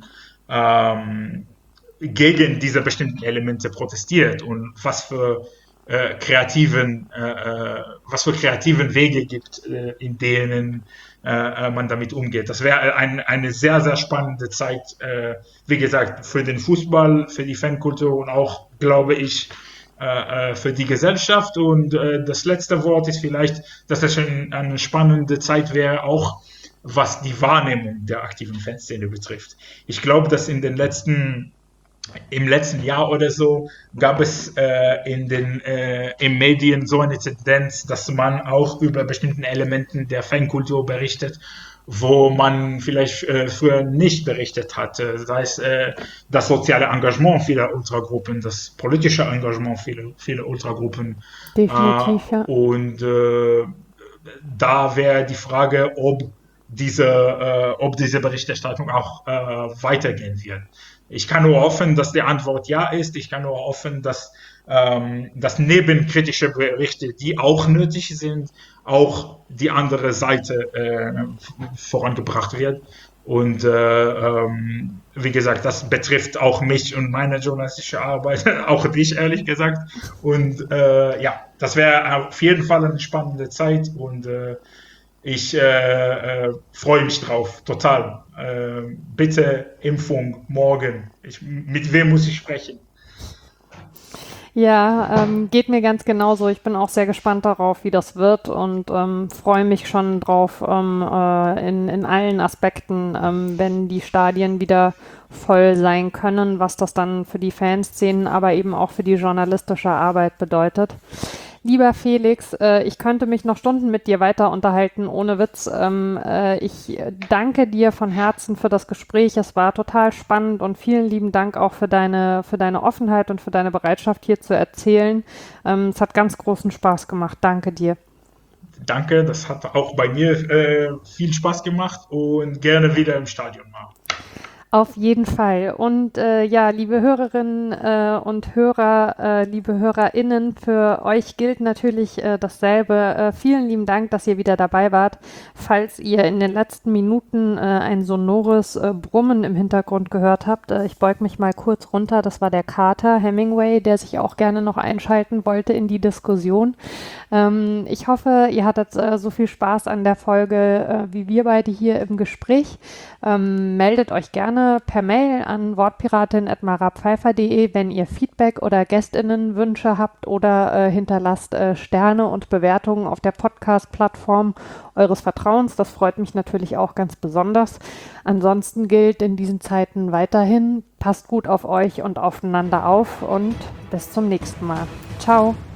ähm, gegen diese bestimmten Elemente protestiert und was für äh, kreativen äh, was für kreativen Wege gibt, äh, in denen äh, man damit umgeht. Das wäre ein, eine sehr, sehr spannende Zeit, äh, wie gesagt, für den Fußball, für die Fankultur und auch, glaube ich, äh, für die Gesellschaft. Und äh, das letzte Wort ist vielleicht, dass das schon eine spannende Zeit wäre, auch was die Wahrnehmung der aktiven Fanszene betrifft. Ich glaube, dass in den letzten Im letzten Jahr oder so gab es äh, in den äh, in Medien so eine Tendenz, dass man auch über bestimmten Elementen der Fankultur berichtet, wo man vielleicht äh, früher nicht berichtet hatte. Sei es äh, das soziale Engagement vieler Ultragruppen, das politische Engagement vieler, vieler Ultragruppen. Definitiv, äh, ja. Und äh, da wäre die Frage, ob diese, äh, ob diese Berichterstattung auch äh, weitergehen wird. Ich kann nur hoffen, dass die Antwort ja ist. Ich kann nur hoffen, dass, ähm, dass neben kritische Berichte, die auch nötig sind, auch die andere Seite äh, vorangebracht wird. Und äh, ähm, wie gesagt, das betrifft auch mich und meine journalistische Arbeit, auch dich ehrlich gesagt. Und äh, ja, das wäre auf jeden Fall eine spannende Zeit und äh, ich äh, äh, freue mich drauf, total. Äh, bitte Impfung morgen. Ich, mit wem muss ich sprechen? Ja, ähm, geht mir ganz genauso. Ich bin auch sehr gespannt darauf, wie das wird und ähm, freue mich schon drauf ähm, äh, in, in allen Aspekten, ähm, wenn die Stadien wieder voll sein können, was das dann für die Fanszenen, aber eben auch für die journalistische Arbeit bedeutet. Lieber Felix, äh, ich könnte mich noch Stunden mit dir weiter unterhalten, ohne Witz. Ähm, äh, ich danke dir von Herzen für das Gespräch. Es war total spannend und vielen lieben Dank auch für deine, für deine Offenheit und für deine Bereitschaft, hier zu erzählen. Ähm, es hat ganz großen Spaß gemacht. Danke dir. Danke, das hat auch bei mir äh, viel Spaß gemacht und gerne wieder im Stadion mal. Auf jeden Fall. Und äh, ja, liebe Hörerinnen äh, und Hörer, äh, liebe HörerInnen, für euch gilt natürlich äh, dasselbe. Äh, vielen lieben Dank, dass ihr wieder dabei wart. Falls ihr in den letzten Minuten äh, ein sonores äh, Brummen im Hintergrund gehört habt, äh, ich beug mich mal kurz runter, das war der Kater Hemingway, der sich auch gerne noch einschalten wollte in die Diskussion. Ähm, ich hoffe, ihr hattet äh, so viel Spaß an der Folge äh, wie wir beide hier im Gespräch. Ähm, meldet euch gerne per Mail an wortpiratin at marapfeifer punkt de, wenn ihr Feedback oder GästInnenwünsche habt oder äh, hinterlasst äh, Sterne und Bewertungen auf der Podcast-Plattform eures Vertrauens. Das freut mich natürlich auch ganz besonders. Ansonsten gilt in diesen Zeiten weiterhin, passt gut auf euch und aufeinander auf und bis zum nächsten Mal. Ciao.